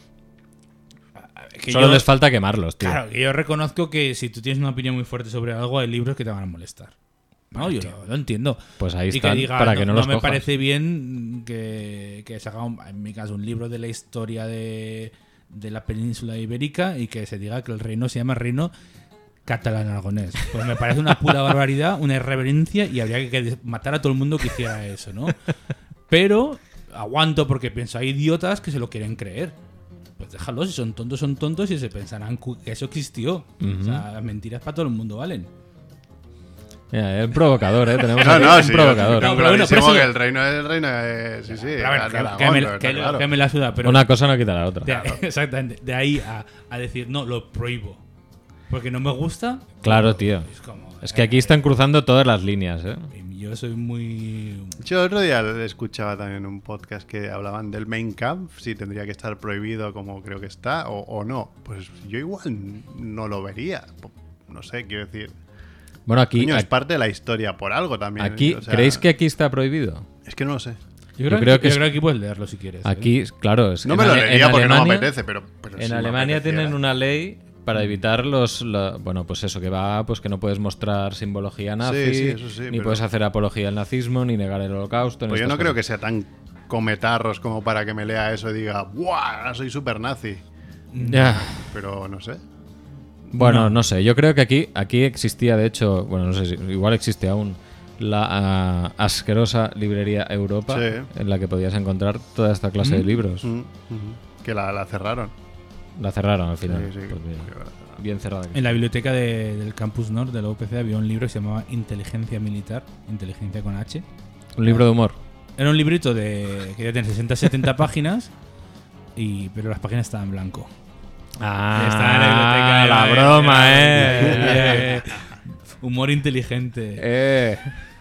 que Solo yo- les falta quemarlos, tío. Claro, que yo reconozco que si tú tienes una opinión muy fuerte sobre algo, hay libros que te van a molestar. No, yo lo entiendo. Pues ahí Y están, que diga, para que no los me cojas. parece bien que se haga, en mi caso, un libro de la historia de la península ibérica y que se diga que el reino se llama reino catalán-aragonés. Pues me parece una pura barbaridad, una irreverencia y habría que matar a todo el mundo que hiciera eso, ¿no? Pero aguanto porque pienso, hay idiotas que se lo quieren creer. Pues déjalos, si son tontos y se pensarán que eso existió. O sea, las mentiras para todo el mundo valen. Mira, es provocador, ¿eh? Tenemos No, aquí no, un sí. provocador. No, pero bueno, clarísimo pero eso- que el reino es el reino. Sí, sí. Pero a ver, Aragón, que claro. me la suda, pero Una cosa no quita la otra. exactamente. De ahí a decir, no, lo prohíbo. Porque no me gusta. Claro, tío. Es como. Es que aquí están cruzando todas las líneas, ¿eh? Yo soy muy. Yo el otro día escuchaba también un podcast que hablaban del Mein Kampf, si tendría que estar prohibido como creo que está o no. Pues yo igual no lo vería. No sé, quiero decir. Bueno, aquí, Coño, es parte de la historia por algo también. aquí o sea, ¿creéis que aquí está prohibido? Es que no lo sé. Yo creo creo que es- que aquí puedes leerlo si quieres. ¿eh? Aquí, claro, es No en me lo Ale- leería en porque no me Alemania- apetece, pero sí En me Alemania apeteciera. tienen una ley para evitar bueno, pues eso, que va, pues que no puedes mostrar simbología nazi, sí, eso sí, ni pero- puedes hacer apología al nazismo, ni negar el holocausto. ni Pues yo estas no creo cosas. que sea tan cometarros como para que me lea eso y diga, ¡buah! Soy super nazi. Ya. Pero no sé. Bueno, no sé, yo creo que aquí existía, de hecho, bueno, no sé si igual existe aún, la asquerosa librería Europa, Sí. en la que podías encontrar toda esta clase de libros. Mm, Que la cerraron. La cerraron al final. Sí, sí. Pues bien, Que la cerraron. bien cerrada. En la biblioteca del Campus Norte de la UPC había un libro que se llamaba Inteligencia Militar, Inteligencia con H. Un libro de humor. Era un librito que ya tiene 60-70 páginas, pero las páginas estaban en blanco. Estaba en la biblioteca. La broma, Humor inteligente.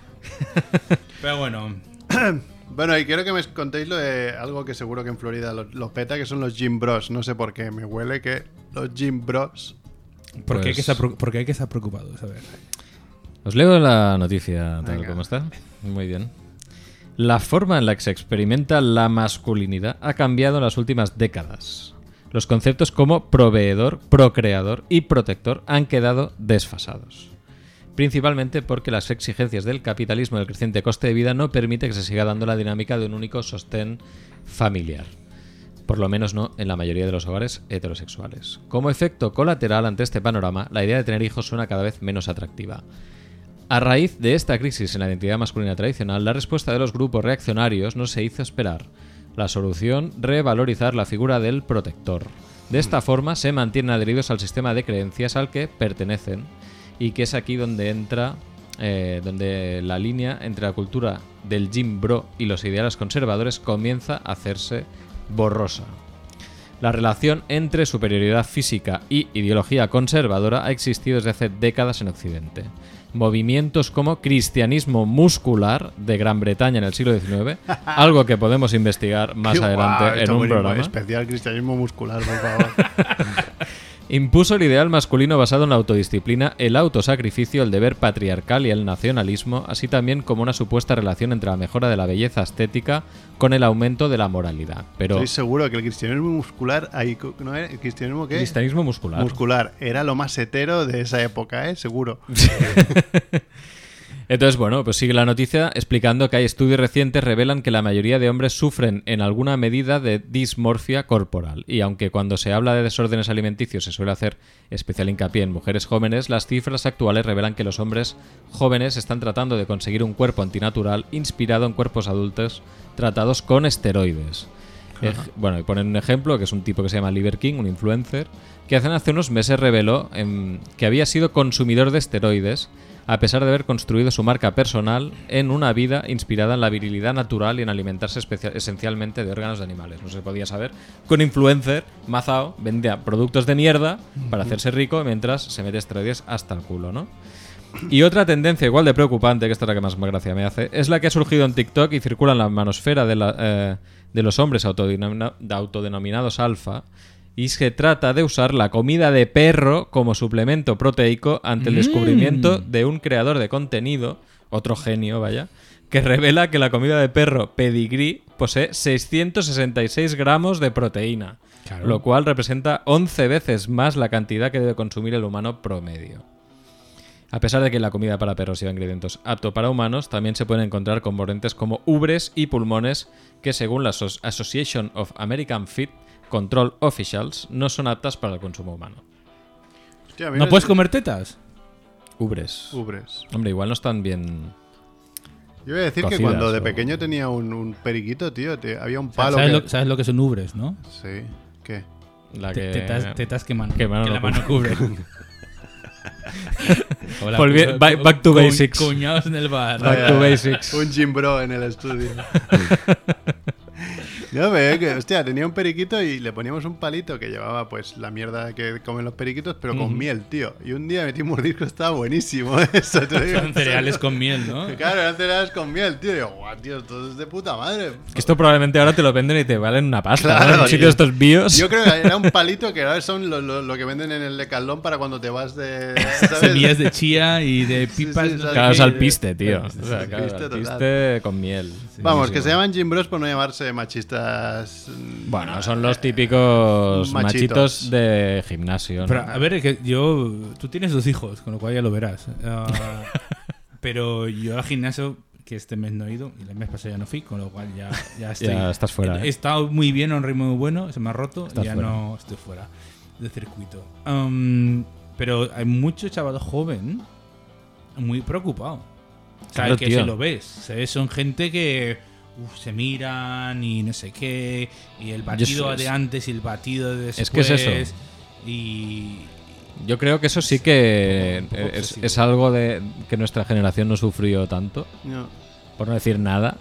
Pero bueno, Bueno, y quiero que me contéis lo de algo que seguro que en Florida lo peta, que son los gym bros. No sé por qué, me huele que los gym bros... ¿por qué hay Pues- que estar preocupados? A ver. Os leo la noticia tal Venga. como está. Muy bien. La forma en la que se experimenta la masculinidad ha cambiado en las últimas décadas. Los conceptos como proveedor, procreador y protector han quedado desfasados. Principalmente porque las exigencias del capitalismo y el creciente coste de vida no permite que se siga dando la dinámica de un único sostén familiar. Por lo menos no en la mayoría de los hogares heterosexuales. Como efecto colateral ante este panorama, la idea de tener hijos suena cada vez menos atractiva. A raíz de esta crisis en la identidad masculina tradicional, la respuesta de los grupos reaccionarios no se hizo esperar. La solución, revalorizar la figura del protector. De esta forma se mantienen adheridos al sistema de creencias al que pertenecen y que es aquí donde entra donde la línea entre la cultura del gym bro y los ideales conservadores comienza a hacerse borrosa. La relación entre superioridad física y ideología conservadora ha existido desde hace décadas en Occidente. Movimientos como cristianismo muscular de Gran Bretaña en el siglo XIX, algo que podemos investigar más Qué adelante guau, en está un buenísimo. programa, Especial cristianismo muscular, por favor. impuso el ideal masculino basado en la autodisciplina, el autosacrificio, el deber patriarcal y el nacionalismo, así también como una supuesta relación entre la mejora de la belleza estética con el aumento de la moralidad. Pero Estoy seguro que el cristianismo muscular, ahí, ¿no era? ¿El cristianismo qué? cristianismo muscular. Muscular. Era lo más hetero de esa época, ¿eh? Seguro. Entonces, bueno, pues sigue la noticia explicando que hay estudios recientes revelan que la mayoría de hombres sufren en alguna medida de dismorfia corporal. Y aunque cuando se habla de desórdenes alimenticios se suele hacer especial hincapié en mujeres jóvenes, las cifras actuales revelan que los hombres jóvenes están tratando de conseguir un cuerpo antinatural inspirado en cuerpos adultos tratados con esteroides. Bueno, y ponen un ejemplo, que es un tipo que se llama Liver King, un influencer, que hace unos meses reveló que había sido consumidor de esteroides a pesar de haber construido su marca personal en una vida inspirada en la virilidad natural y en alimentarse esencialmente de órganos de animales. No se podía saber que un influencer mazao vendía productos de mierda para hacerse rico mientras se mete esteroides hasta el culo, ¿no? Y otra tendencia igual de preocupante, que esta es la que más gracia me hace, es la que ha surgido en TikTok y circula en la manosfera de los hombres autodenominados alfa, y se trata de usar la comida de perro como suplemento proteico ante el descubrimiento de un creador de contenido, otro genio, vaya, que revela que la comida de perro Pedigree posee 666 gramos de proteína, Claro. lo cual representa 11 veces más la cantidad que debe consumir el humano promedio. A pesar de que la comida para perros lleva ingredientes aptos para humanos, también se pueden encontrar componentes como ubres y pulmones que, según la Association of American Feed Control Officials, no son aptas para el consumo humano. Hostia, mira, ¿No puedes comer tetas? Ubres. Ubres. Hombre, igual no están bien... Yo voy a decir que Cocidas, cuando de o- pequeño tenía un periquito, tío, había un palo ¿Sabes lo que son ubres, no? Sí. ¿Qué? La que... Tetas que, que mano la no mano cubre. Hola, Back to basics. Cuñados en el bar. Back to basics. Un gym bro en el estudio. No, pero que, hostia, tenía un periquito y le poníamos un palito que llevaba pues la mierda que comen los periquitos, pero con miel, tío. Y un día metí un mordisco, estaba buenísimo eso. Te digo. Son cereales con miel, ¿no? Claro, eran cereales con miel, tío. Y yo, guau, tío, esto es de puta madre. Que esto probablemente ahora te lo venden y te valen una pasta, Claro, ¿no? En sitios de estos bios. Yo creo que era un palito que ahora son lo que venden en el Decathlon para cuando te vas de... ¿sabes? Semillas de chía y de Sí, pipas. sí, no sé Claro, qué. es al piste, tío. O sea, al claro, piste al total. piste con miel. Vamos, que se llaman gym bros por no llamarse machistas. Bueno, son los típicos Machitos. machitos de gimnasio, ¿no? Pero, a ver, que tú tienes 2 hijos, con lo cual ya lo verás. Pero yo al gimnasio, que este mes no he ido, y el mes pasado ya no fui, con lo cual ya estoy... Ya estás fuera, He ¿eh? estado muy bien, a un ritmo muy bueno, se me ha roto, Estás y ya fuera. no estoy fuera del circuito. Pero hay mucho chaval joven muy preocupado. O sea, Claro, que tío. se lo ves. Son gente que se miran y no sé qué, y el batido de antes y el batido de después. Es que es eso. Y yo creo que eso sí que poco obsesivo. es algo de que nuestra generación no sufrió tanto, No. por no decir nada.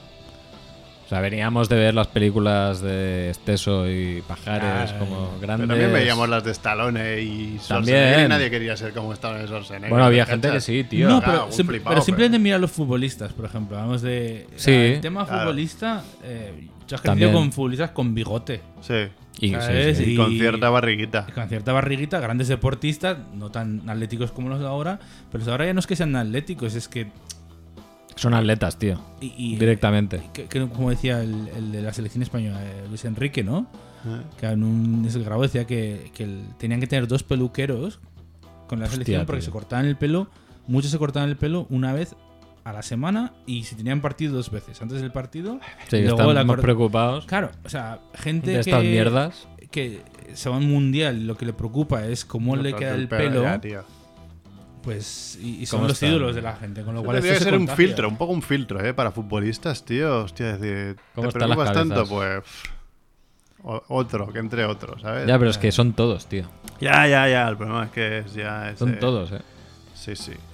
O sea, veníamos de ver las películas de Esteso y Pajares como grandes. Pero también veíamos las de Stallone y Schwarzenegger También. y nadie quería ser como Stallone y Schwarzenegger. Bueno, había ¿me gente que cachas? sí, tío. no, claro, pero, un flipado, pero simplemente mira a los futbolistas, por ejemplo. Hablamos de. Sí. El tema Claro. futbolista. Yo has También. crecido con futbolistas con bigote. Sí. Y, ¿sabes? sí, sí. Y con cierta barriguita. Con cierta barriguita, grandes deportistas, no tan atléticos como los de ahora. Pero los de ahora ya no es que sean atléticos, es que. Son atletas, tío. Directamente. Que como decía el de la selección española, Luis Enrique, ¿no? ¿Eh? Que en un grabo decía que tenían que tener 2 peluqueros con la Hostia, selección porque tío. se cortaban el pelo. Muchos se cortaban el pelo una vez a la semana y si tenían partido 2 veces. Antes del partido. Sí, y que luego están más preocupados Claro, o sea, gente de estas mierdas. que se va a un mundial, lo que le preocupa es cómo le queda el pelo. Ya, tío. Pues y son ¿Cómo los están? ídolos de la gente, con lo cual Tendría esto que se ser un contagia. filtro, un poco un filtro, para futbolistas, tío. Hostia, es decir, ¿Cómo ¿te están las preocupas tanto? cabezas? Pues otro, que entre otro, ¿sabes? Ya, pero es que son todos, tío. Ya. El problema es que ya es... Son todos, Sí.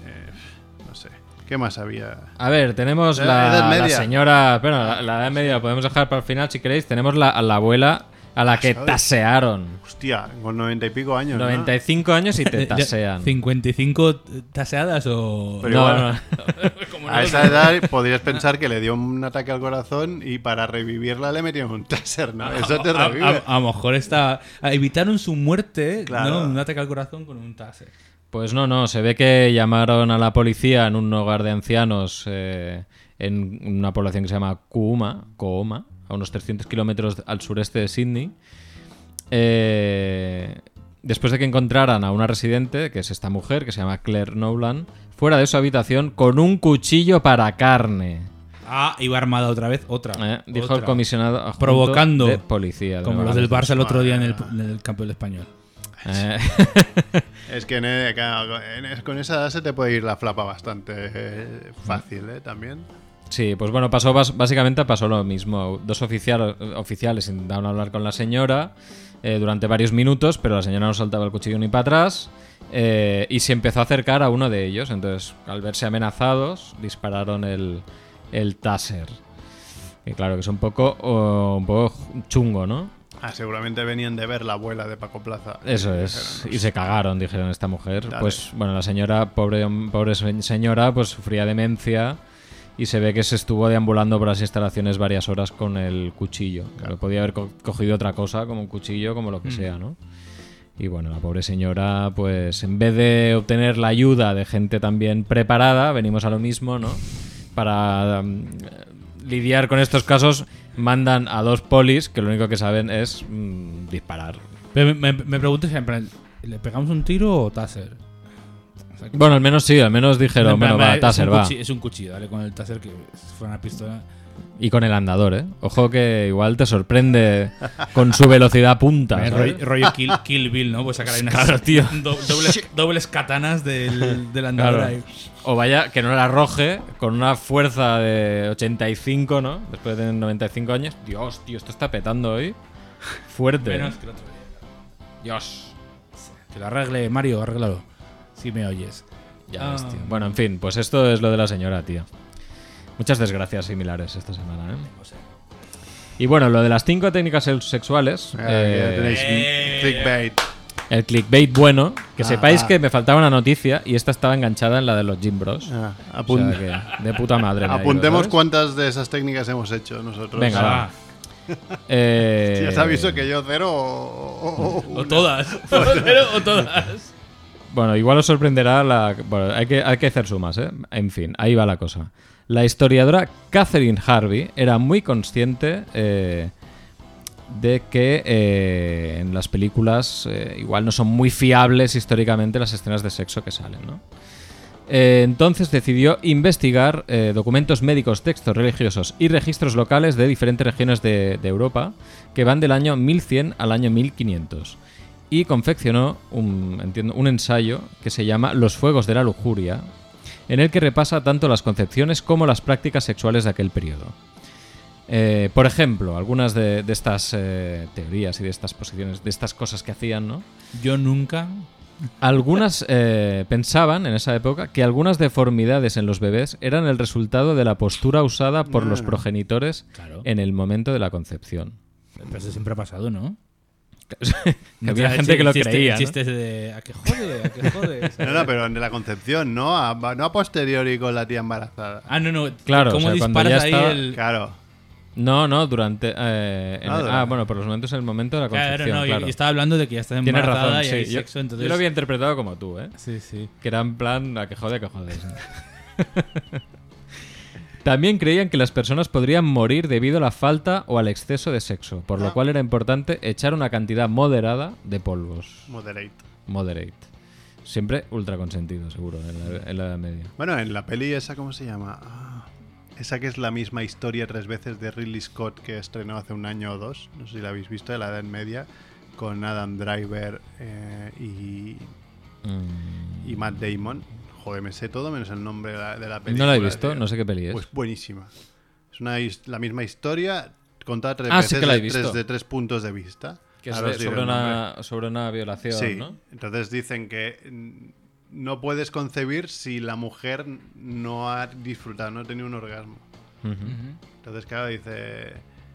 No sé. ¿Qué más había? A ver, tenemos La Edad la Media. señora... Bueno, la Edad Media la podemos dejar para el final si queréis. Tenemos a la abuela a la que ¿Sabes? tasearon. Hostia, con 90 y pico años, 95 años y te tasean. 55 taseadas o. Pero No, igual- no. Como ¿no? no A lo esa sé. edad podrías pensar que le dio un ataque al corazón y para revivirla le metieron un taser, ¿no? Eso te revive. A lo mejor evitaron su muerte, Claro. ¿no? Un ataque al corazón con un taser. Pues no. Se ve que llamaron a la policía en un hogar de ancianos en una población que se llama Cooma, a unos 300 kilómetros al sureste de Sydney. Después de que encontraran a una residente, que es esta mujer, que se llama Claire Nolan, fuera de su habitación con un cuchillo para carne. Iba armada otra vez, Dijo otra. el comisionado adjunto Provocando. de policía. de Como Nueva los del Gales. Barça el otro día en el campo del Español. Es que claro, con esa edad se te puede ir la flapa bastante fácil, también. Sí, pues bueno, básicamente pasó lo mismo. 2 oficiales intentaron hablar con la señora durante varios minutos, pero la señora no soltaba el cuchillo ni para atrás y se empezó a acercar a uno de ellos. Entonces, al verse amenazados, dispararon el taser. Que claro, que es un poco chungo, ¿no? Seguramente venían de ver la abuela de Paco Plaza. Eso es. Y se cagaron, dijeron esta mujer. Dale. Pues bueno, la señora, pobre señora, pues sufría demencia y se ve que se estuvo deambulando por las instalaciones varias horas con el cuchillo. Claro, podía haber cogido otra cosa, como un cuchillo, como lo que sea, ¿no? Y bueno, la pobre señora, pues en vez de obtener la ayuda de gente también preparada, venimos a lo mismo, ¿no? Para lidiar con estos casos, mandan a 2 polis que lo único que saben es disparar. Pero me pregunto si en plan, ¿le pegamos un tiro o taser? O sea, Bueno, al menos dijeron, en plan, bueno, va, taser, va. Es un cuchillo, dale con el taser que si fuera una pistola. Y con el andador, ¿eh? Ojo que igual te sorprende con su velocidad punta. ¿sabes? Rollo Kill Bill, ¿no? Pues sacar ahí unas Claro, tío. dobles katanas del andador Claro. ahí. O vaya, que no la arroje con una fuerza de 85, ¿no? Después de tener 95 años. Dios, tío, esto está petando hoy. Fuerte. Menos que el otro día. Dios. Que lo arregle, Mario, arréglalo. Si me oyes. Ya ves, tío. Bueno, en fin, pues esto es lo de la señora, tío. Muchas desgracias similares esta semana, ¿eh? Y bueno, lo de las 5 técnicas sexuales. Ya tenéis clickbait. El clickbait bueno. Que sepáis que me faltaba una noticia y esta estaba enganchada en la de los Gym Bros. O sea que de puta madre. me ha ido, Apuntemos ¿sabes? cuántas de esas técnicas hemos hecho nosotros. Venga, va. Ya os aviso que yo 0 O todas. o todas. Bueno, igual os sorprenderá Bueno, hay que hacer sumas, ¿eh? En fin, ahí va la cosa. La historiadora Catherine Harvey era muy consciente de que en las películas igual no son muy fiables históricamente las escenas de sexo que salen, ¿no? Entonces decidió investigar documentos médicos, textos religiosos y registros locales de diferentes regiones de Europa que van del año 1100 al año 1500 y confeccionó un ensayo que se llama Los fuegos de la lujuria, en el que repasa tanto las concepciones como las prácticas sexuales de aquel periodo. Por ejemplo, algunas de estas teorías y de estas posiciones, de estas cosas que hacían, ¿no? Yo nunca... Algunas pensaban en esa época que algunas deformidades en los bebés eran el resultado de la postura usada por los progenitores Claro. en el momento de la concepción. Pero eso siempre ha pasado, ¿no? Había gente que lo Chiste- creía, ¿no? Chistes de... ¿A qué jode? ¿A qué jode? No, pero de la concepción, no a posteriori con la tía embarazada. Ah, no. Claro, ¿Cómo o sea, cuando disparas ya ahí estaba- el...? Claro. No, durante... durante. bueno, por los momentos en el momento de la concepción, Claro, no, claro. y estaba hablando de que ya estás Tienes embarazada razón, y hay sí. Yo, sexo, entonces... yo lo había interpretado como tú, ¿eh? Sí, sí. Que era en plan, a que jode, ¿no? También creían que las personas podrían morir debido a la falta o al exceso de sexo, por lo cual era importante echar una cantidad moderada de polvos. Moderate. Siempre ultra consentido, seguro, en la Edad Media. Bueno, en la peli esa, ¿cómo se llama? Esa que es la misma historia 3 veces de Ridley Scott que estrenó hace un año o dos. No sé si la habéis visto, de la Edad Media, con Adam Driver y Matt Damon. Joder, me sé todo menos el nombre de la película. No la he visto, tío. no sé qué peli es. Pues buenísima. Es la misma historia contada 3 Ah, veces sí que la he visto. desde 3 puntos de vista. Que es Ahora os diré sobre el nombre. sobre una violación, Sí, ¿no? entonces dicen que no puedes concebir si la mujer no ha disfrutado, no ha tenido un orgasmo. Entonces, claro, dice...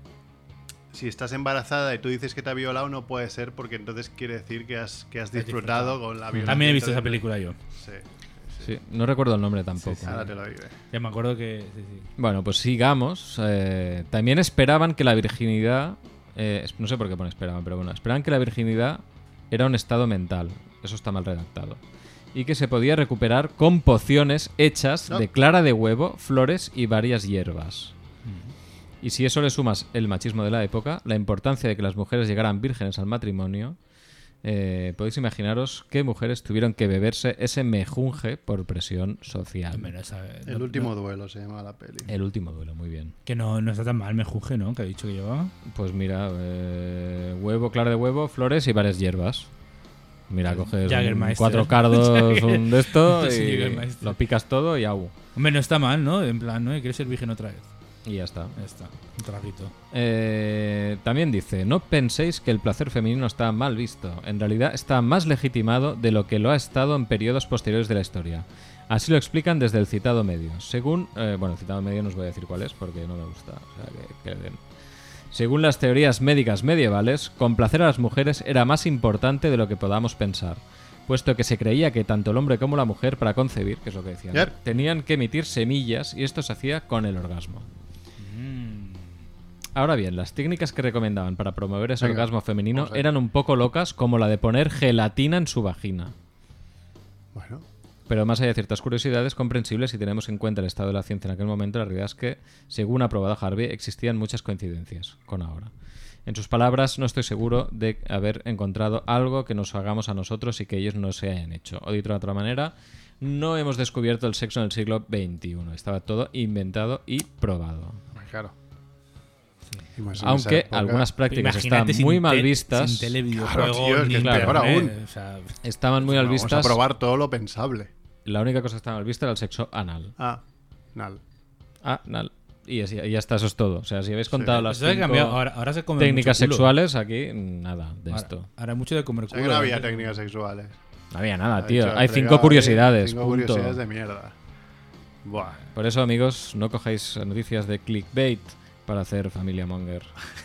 Si estás embarazada y tú dices que te ha violado, no puede ser, porque entonces quiere decir que has disfrutado con la violación. También he visto esa Entonces, película yo. Sí, Sí, no recuerdo el nombre tampoco. ahora te lo diré. Ya me acuerdo que... Sí, sí. Bueno, pues sigamos. También esperaban que la virginidad... no sé por qué pone esperaban, pero bueno. Esperaban que la virginidad era un estado mental. Eso está mal redactado. Y que se podía recuperar con pociones hechas No. de clara de huevo, flores y varias hierbas. Y si eso le sumas el machismo de la época, la importancia de que las mujeres llegaran vírgenes al matrimonio, podéis imaginaros qué mujeres tuvieron que beberse ese mejunje por presión social. Hombre, no sabe- El no- último duelo se llama la peli. El último duelo, muy bien. Que no está tan mal, me juzgue, ¿no? Que ha dicho que llevaba. Pues mira, huevo, clara de huevo, flores y varias hierbas. Mira, coges Jägermeister. 4 cardos, un de esto, Sí, y Jägermeister. lo picas todo y au. Hombre, no está mal, ¿no? En plan, ¿no? Y quieres ser virgen otra vez. Y ya está. Ya está. Un traguito. También dice, no penséis que el placer femenino está mal visto. En realidad está más legitimado de lo que lo ha estado en periodos posteriores de la historia. Así lo explican desde el citado medio. Según... el citado medio no os voy a decir cuál es porque no me gusta. O sea, que den. Según las teorías médicas medievales, complacer a las mujeres era más importante de lo que podamos pensar, puesto que se creía que tanto el hombre como la mujer, para concebir, que es lo que decían, Yep. tenían que emitir semillas y esto se hacía con el orgasmo. Ahora bien, las técnicas que recomendaban para promover ese Venga, orgasmo femenino vamos a ver. eran un poco locas, como la de poner gelatina en su vagina. Bueno, Pero más allá de ciertas curiosidades comprensibles, si tenemos en cuenta el estado de la ciencia en aquel momento, la realidad es que, según ha probado Harvey, existían muchas coincidencias con ahora. En sus palabras, no estoy seguro de haber encontrado algo que nos hagamos a nosotros y que ellos no se hayan hecho. O dicho de otra manera, no hemos descubierto el sexo en el siglo XXI. Estaba todo inventado y probado. claro. Y más en esa Aunque época. algunas prácticas Imagínate estaban muy sin mal te- vistas. Sin televideojuego, Claro, tío, es que es ni peor internet, aún. O sea, Estaban muy mal Vamos vistas. a probar todo lo pensable. La única cosa que estaba mal vista era el sexo anal. Nal. Anal. Y ya está, eso es todo. O sea, si habéis contado las eso ha 5 cambiado. Ahora se come técnicas mucho culo. sexuales, aquí nada de Ahora- esto. Ahora mucho de comer O sea culo. que no había antes- técnicas sexuales. No había nada, Ha tío. dicho, Hay ha 5 entregado curiosidades. 5 punto. curiosidades de mierda. Buah. Por eso, amigos, no cojáis noticias de clickbait para hacer Familia Monger.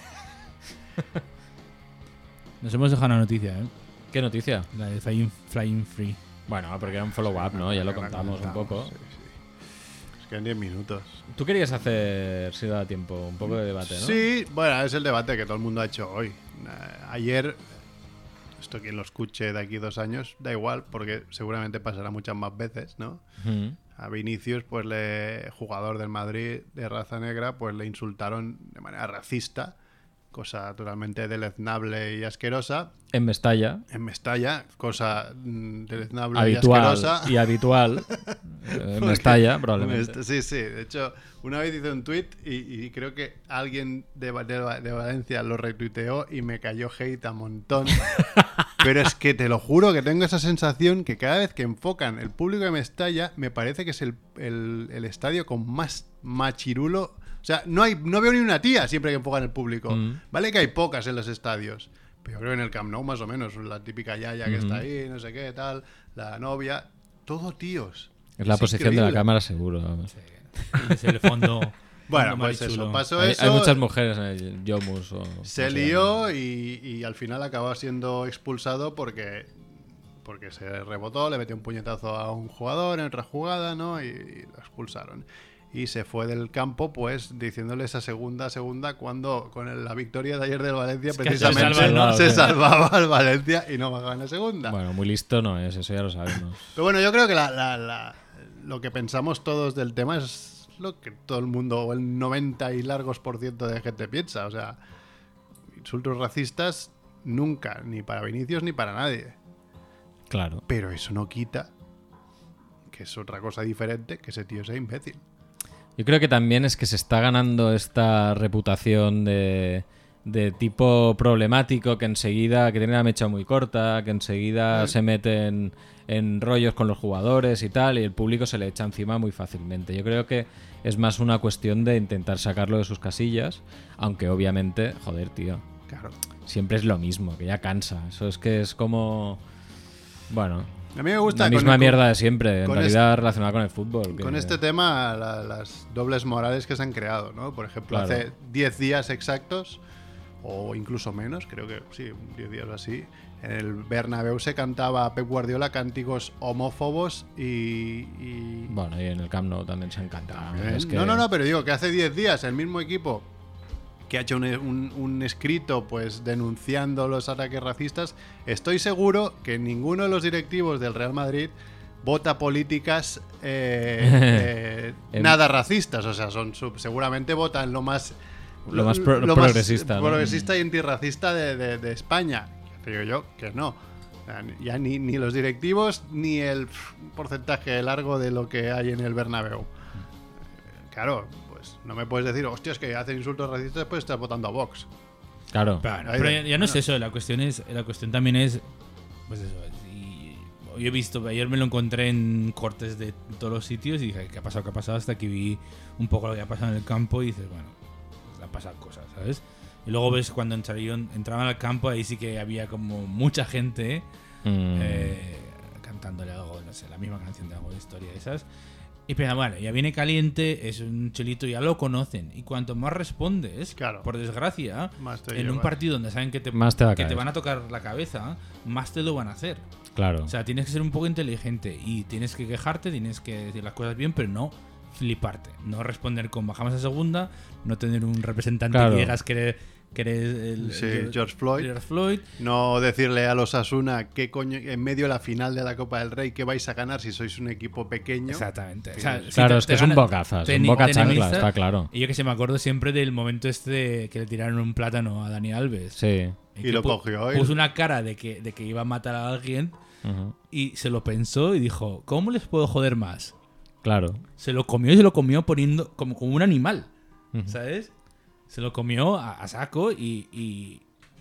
Nos hemos dejado una noticia, ¿eh? ¿Qué noticia? La de Flying Free. Bueno, porque era un follow-up, ¿no? Ya lo Que la contamos un poco. Sí, sí. Es que en 10 minutos. Tú querías hacer, si da tiempo, un poco de debate, ¿no? Sí, bueno, es el debate que todo el mundo ha hecho hoy. Ayer, esto quien lo escuche de aquí 2 años, da igual, porque seguramente pasará muchas más veces, ¿no? Ujú. A Vinicius, pues jugador del Madrid de raza negra, pues le insultaron de manera racista, cosa totalmente deleznable y asquerosa. En Mestalla. En Mestalla, cosa deleznable y Habitual. asquerosa. Y habitual. En Mestalla, probablemente. Sí, sí. De hecho, una vez hice un tweet y creo que alguien de Valencia lo retuiteó y me cayó hate a montón. Pero es que te lo juro que tengo esa sensación que cada vez que enfocan el público de Mestalla, me parece que es el estadio con más machirulo. O sea, no veo ni una tía siempre que empujan el público. Vale que hay pocas en los estadios, pero yo creo que en el Camp Nou más o menos, la típica yaya que está ahí, no sé qué, tal, la novia, todo tíos. Es la posición de la increíble. cámara seguro. Vamos. Es el fondo. Bueno, fondo pues marichulo. eso, pasó Hay eso. muchas mujeres en el Yomus. Se lió y al final acabó siendo expulsado porque se rebotó, le metió un puñetazo a un jugador en otra jugada, ¿no? Y lo expulsaron. Y se fue del campo, pues, diciéndole esa segunda, cuando con la victoria de ayer del Valencia, Es que precisamente se salva, ¿no? se salvaba al Valencia y no bajaba en la segunda. Bueno, muy listo no es, eso ya lo sabemos. Pero bueno, yo creo que lo que pensamos todos del tema es lo que todo el mundo, o el 90 y largos % de gente piensa. O sea, insultos racistas nunca, ni para Vinicius ni para nadie. Claro. Pero eso no quita que es otra cosa diferente que ese tío sea imbécil. Yo creo que también es que se está ganando esta reputación de tipo problemático que enseguida, que tiene la mecha muy corta, que enseguida se mete en rollos con los jugadores y tal, y el público se le echa encima muy fácilmente. Yo creo que es más una cuestión de intentar sacarlo de sus casillas, aunque obviamente, joder, tío, Claro. siempre es lo mismo, que ya cansa. Eso es que es como... Bueno, A mí me gusta la misma mierda de siempre, en con realidad relacionada con el fútbol. con que- este tema, las dobles morales que se han creado, ¿no? Por ejemplo, Claro. hace 10 días exactos, o incluso menos, creo que sí, 10 días o así, en el Bernabéu se cantaba a Pep Guardiola cánticos homófobos y Bueno, y en el Camp Nou también se han encantado. Es que- No, pero digo que hace 10 días el mismo equipo que ha hecho un escrito pues denunciando los ataques racistas, estoy seguro que ninguno de los directivos del Real Madrid vota políticas nada racistas. O sea, seguramente votan lo más progresista, ¿no? progresista y antirracista de España. Pero yo que no. O sea, ya ni los directivos ni el porcentaje largo de lo que hay en el Bernabéu. Claro, pues no me puedes decir, hostia, es que hacen insultos racistas, pues estás votando a Vox. Claro. Pero ya no es eso, la cuestión también es, pues eso, yo he visto, ayer me lo encontré en cortes de todos los sitios y dije, ¿qué ha pasado? Hasta que vi un poco lo que ha pasado en el campo y dices, bueno, pues han pasado cosas, ¿sabes? Y luego ves cuando entraban al campo, ahí sí que había como mucha gente cantándole algo, no sé, la misma canción de algo de historia de esas. Y piensa, bueno, ya viene caliente, es un chelito, ya lo conocen. Y cuanto más respondes, Claro. por desgracia, Más te en un llevas. partido donde saben que Más te va a que te caer. van a tocar la cabeza, más te lo van a hacer. Claro. O sea, tienes que ser un poco inteligente y tienes que quejarte, tienes que decir las cosas bien, pero no fliparte. No responder con bajamos a segunda, no tener un representante Claro. que digas que eres George Floyd. George Floyd. No decirle a los Asuna qué coño, en medio de la final de la Copa del Rey, que vais a ganar si sois un equipo pequeño. Exactamente. O sea, si Claro, te- es que te es un gana- bocaza, es te un ni- boca te chancla, enemista. está claro. Y yo que se me acuerdo siempre del momento este que le tiraron un plátano a Dani Alves. Y Sí. que lo cogió. Puso una cara de que iba a matar a alguien Ujú. y se lo pensó y dijo, ¿cómo les puedo joder más? Claro. Se lo comió poniendo como un animal, ¿sabes? Se lo comió a saco y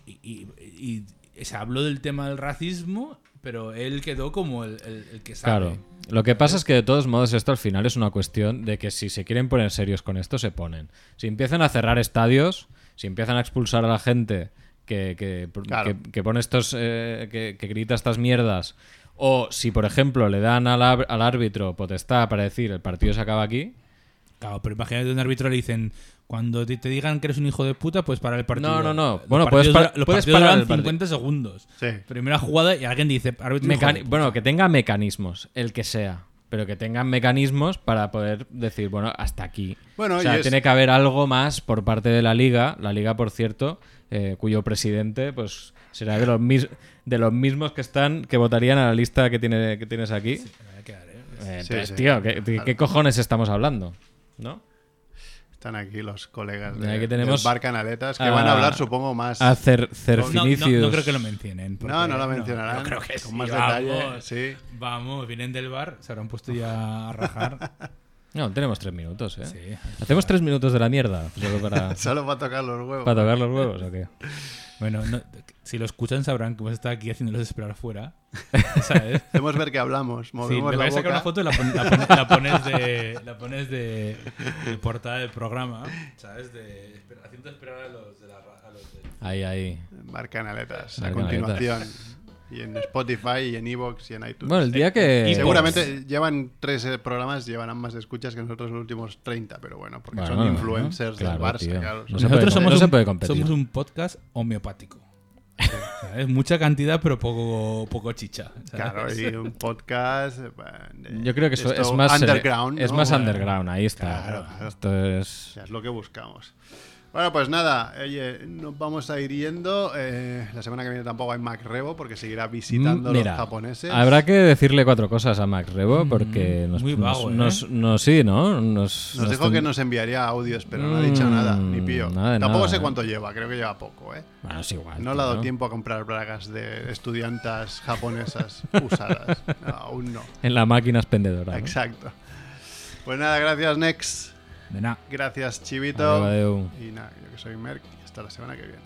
se habló del tema del racismo, pero él quedó como el que sabe. Claro. Lo que pasa es que de todos modos esto al final es una cuestión de que si se quieren poner serios con esto, se ponen. Si empiezan a cerrar estadios, si empiezan a expulsar a la gente que Claro. pone estos que grita estas mierdas, o si por ejemplo le dan al árbitro potestad para decir el partido se acaba aquí. Claro, pero imagínate un árbitro le dicen, cuando te digan que eres un hijo de puta, pues parar el partido. No. Los Bueno, partidos puedes puedes parar duran el partido. 50 segundos. Sí. Primera jugada y alguien dice, árbitro, hijo de puta. Bueno, que tenga mecanismos, el que sea, pero que tengan mecanismos para poder decir, bueno, hasta aquí. Bueno, o sea, y es- tiene que haber algo más por parte de la liga, por cierto, cuyo presidente pues será de los mismos que votarían a la lista que tienes aquí. Me voy a quedar, ¿eh? Entonces, sí. tío, ¿qué cojones estamos hablando? ¿No? Están aquí los colegas Y aquí tenemos del Bar Canaletas que van a hablar, supongo, más. A No, Cerfinicius. no creo que lo mencionen. porque- No lo mencionarán. yo creo que con sí, más vamos. detalle. Sí. Vamos, vienen del bar, se habrán puesto ya a rajar. No, tenemos 3 minutos, ¿eh? Sí. ¿Hacemos 3 minutos de la mierda? Solo para Solo para tocar los huevos. tocar los huevos o qué? Bueno, si lo escuchan sabrán que hemos estado aquí haciéndolos esperar fuera. ¿Sabes? Podemos ver que hablamos, Sí, movemos me voy la a sacar una boca. foto y la pones de portada del programa, ¿sabes? Haciendo esperar a los de la a los de... Ahí. Marca en aletas. A Marca en continuación. Y en Spotify, y en Evox, y en iTunes. Bueno, el día que... Y Seguramente llevan 3 programas, llevarán más escuchas que nosotros los últimos 30, pero bueno, porque Bueno, son influencers claro, del Barça. tío. Claro, No son- Nosotros puede competir. somos un podcast homeopático. ¿Sabes? Mucha cantidad, pero poco chicha. ¿sabes? Claro, y un podcast. Yo creo que eso esto es más underground. Es ¿no? más Bueno, underground, ahí está. Claro. Esto es... ya es lo que buscamos. Bueno, pues nada, oye, nos vamos a ir yendo. La semana que viene tampoco hay Mac Rebo porque seguirá visitando Mira, los japoneses. habrá que decirle 4 cosas a Mac Rebo porque nos, muy vago, nos sí, ¿no? Nos dijo que nos enviaría audios, pero no ha dicho nada, ni pío. nada de Tampoco nada, sé cuánto lleva, creo que lleva poco, ¿eh? Bueno, es igual. No le ha dado tío. tiempo a comprar bragas de estudiantas japonesas usadas. No, aún no. En la máquina expendedora. ¿no? Exacto. Pues nada, gracias Nex. De nada. Gracias Chivito. Adeu. Y nada, yo que soy Merck y hasta la semana que viene.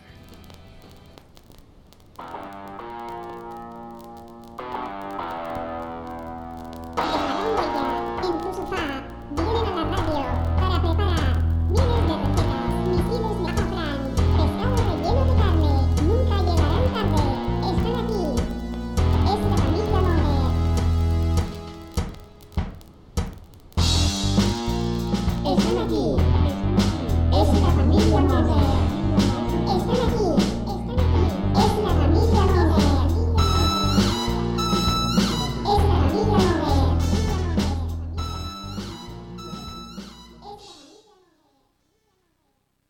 En tu sofá, vienen a la radio para preparar miles de recetas, misiles de azafrán, pescado relleno de carne, nunca llegarán tarde, están aquí, es la familia Monger. Están aquí.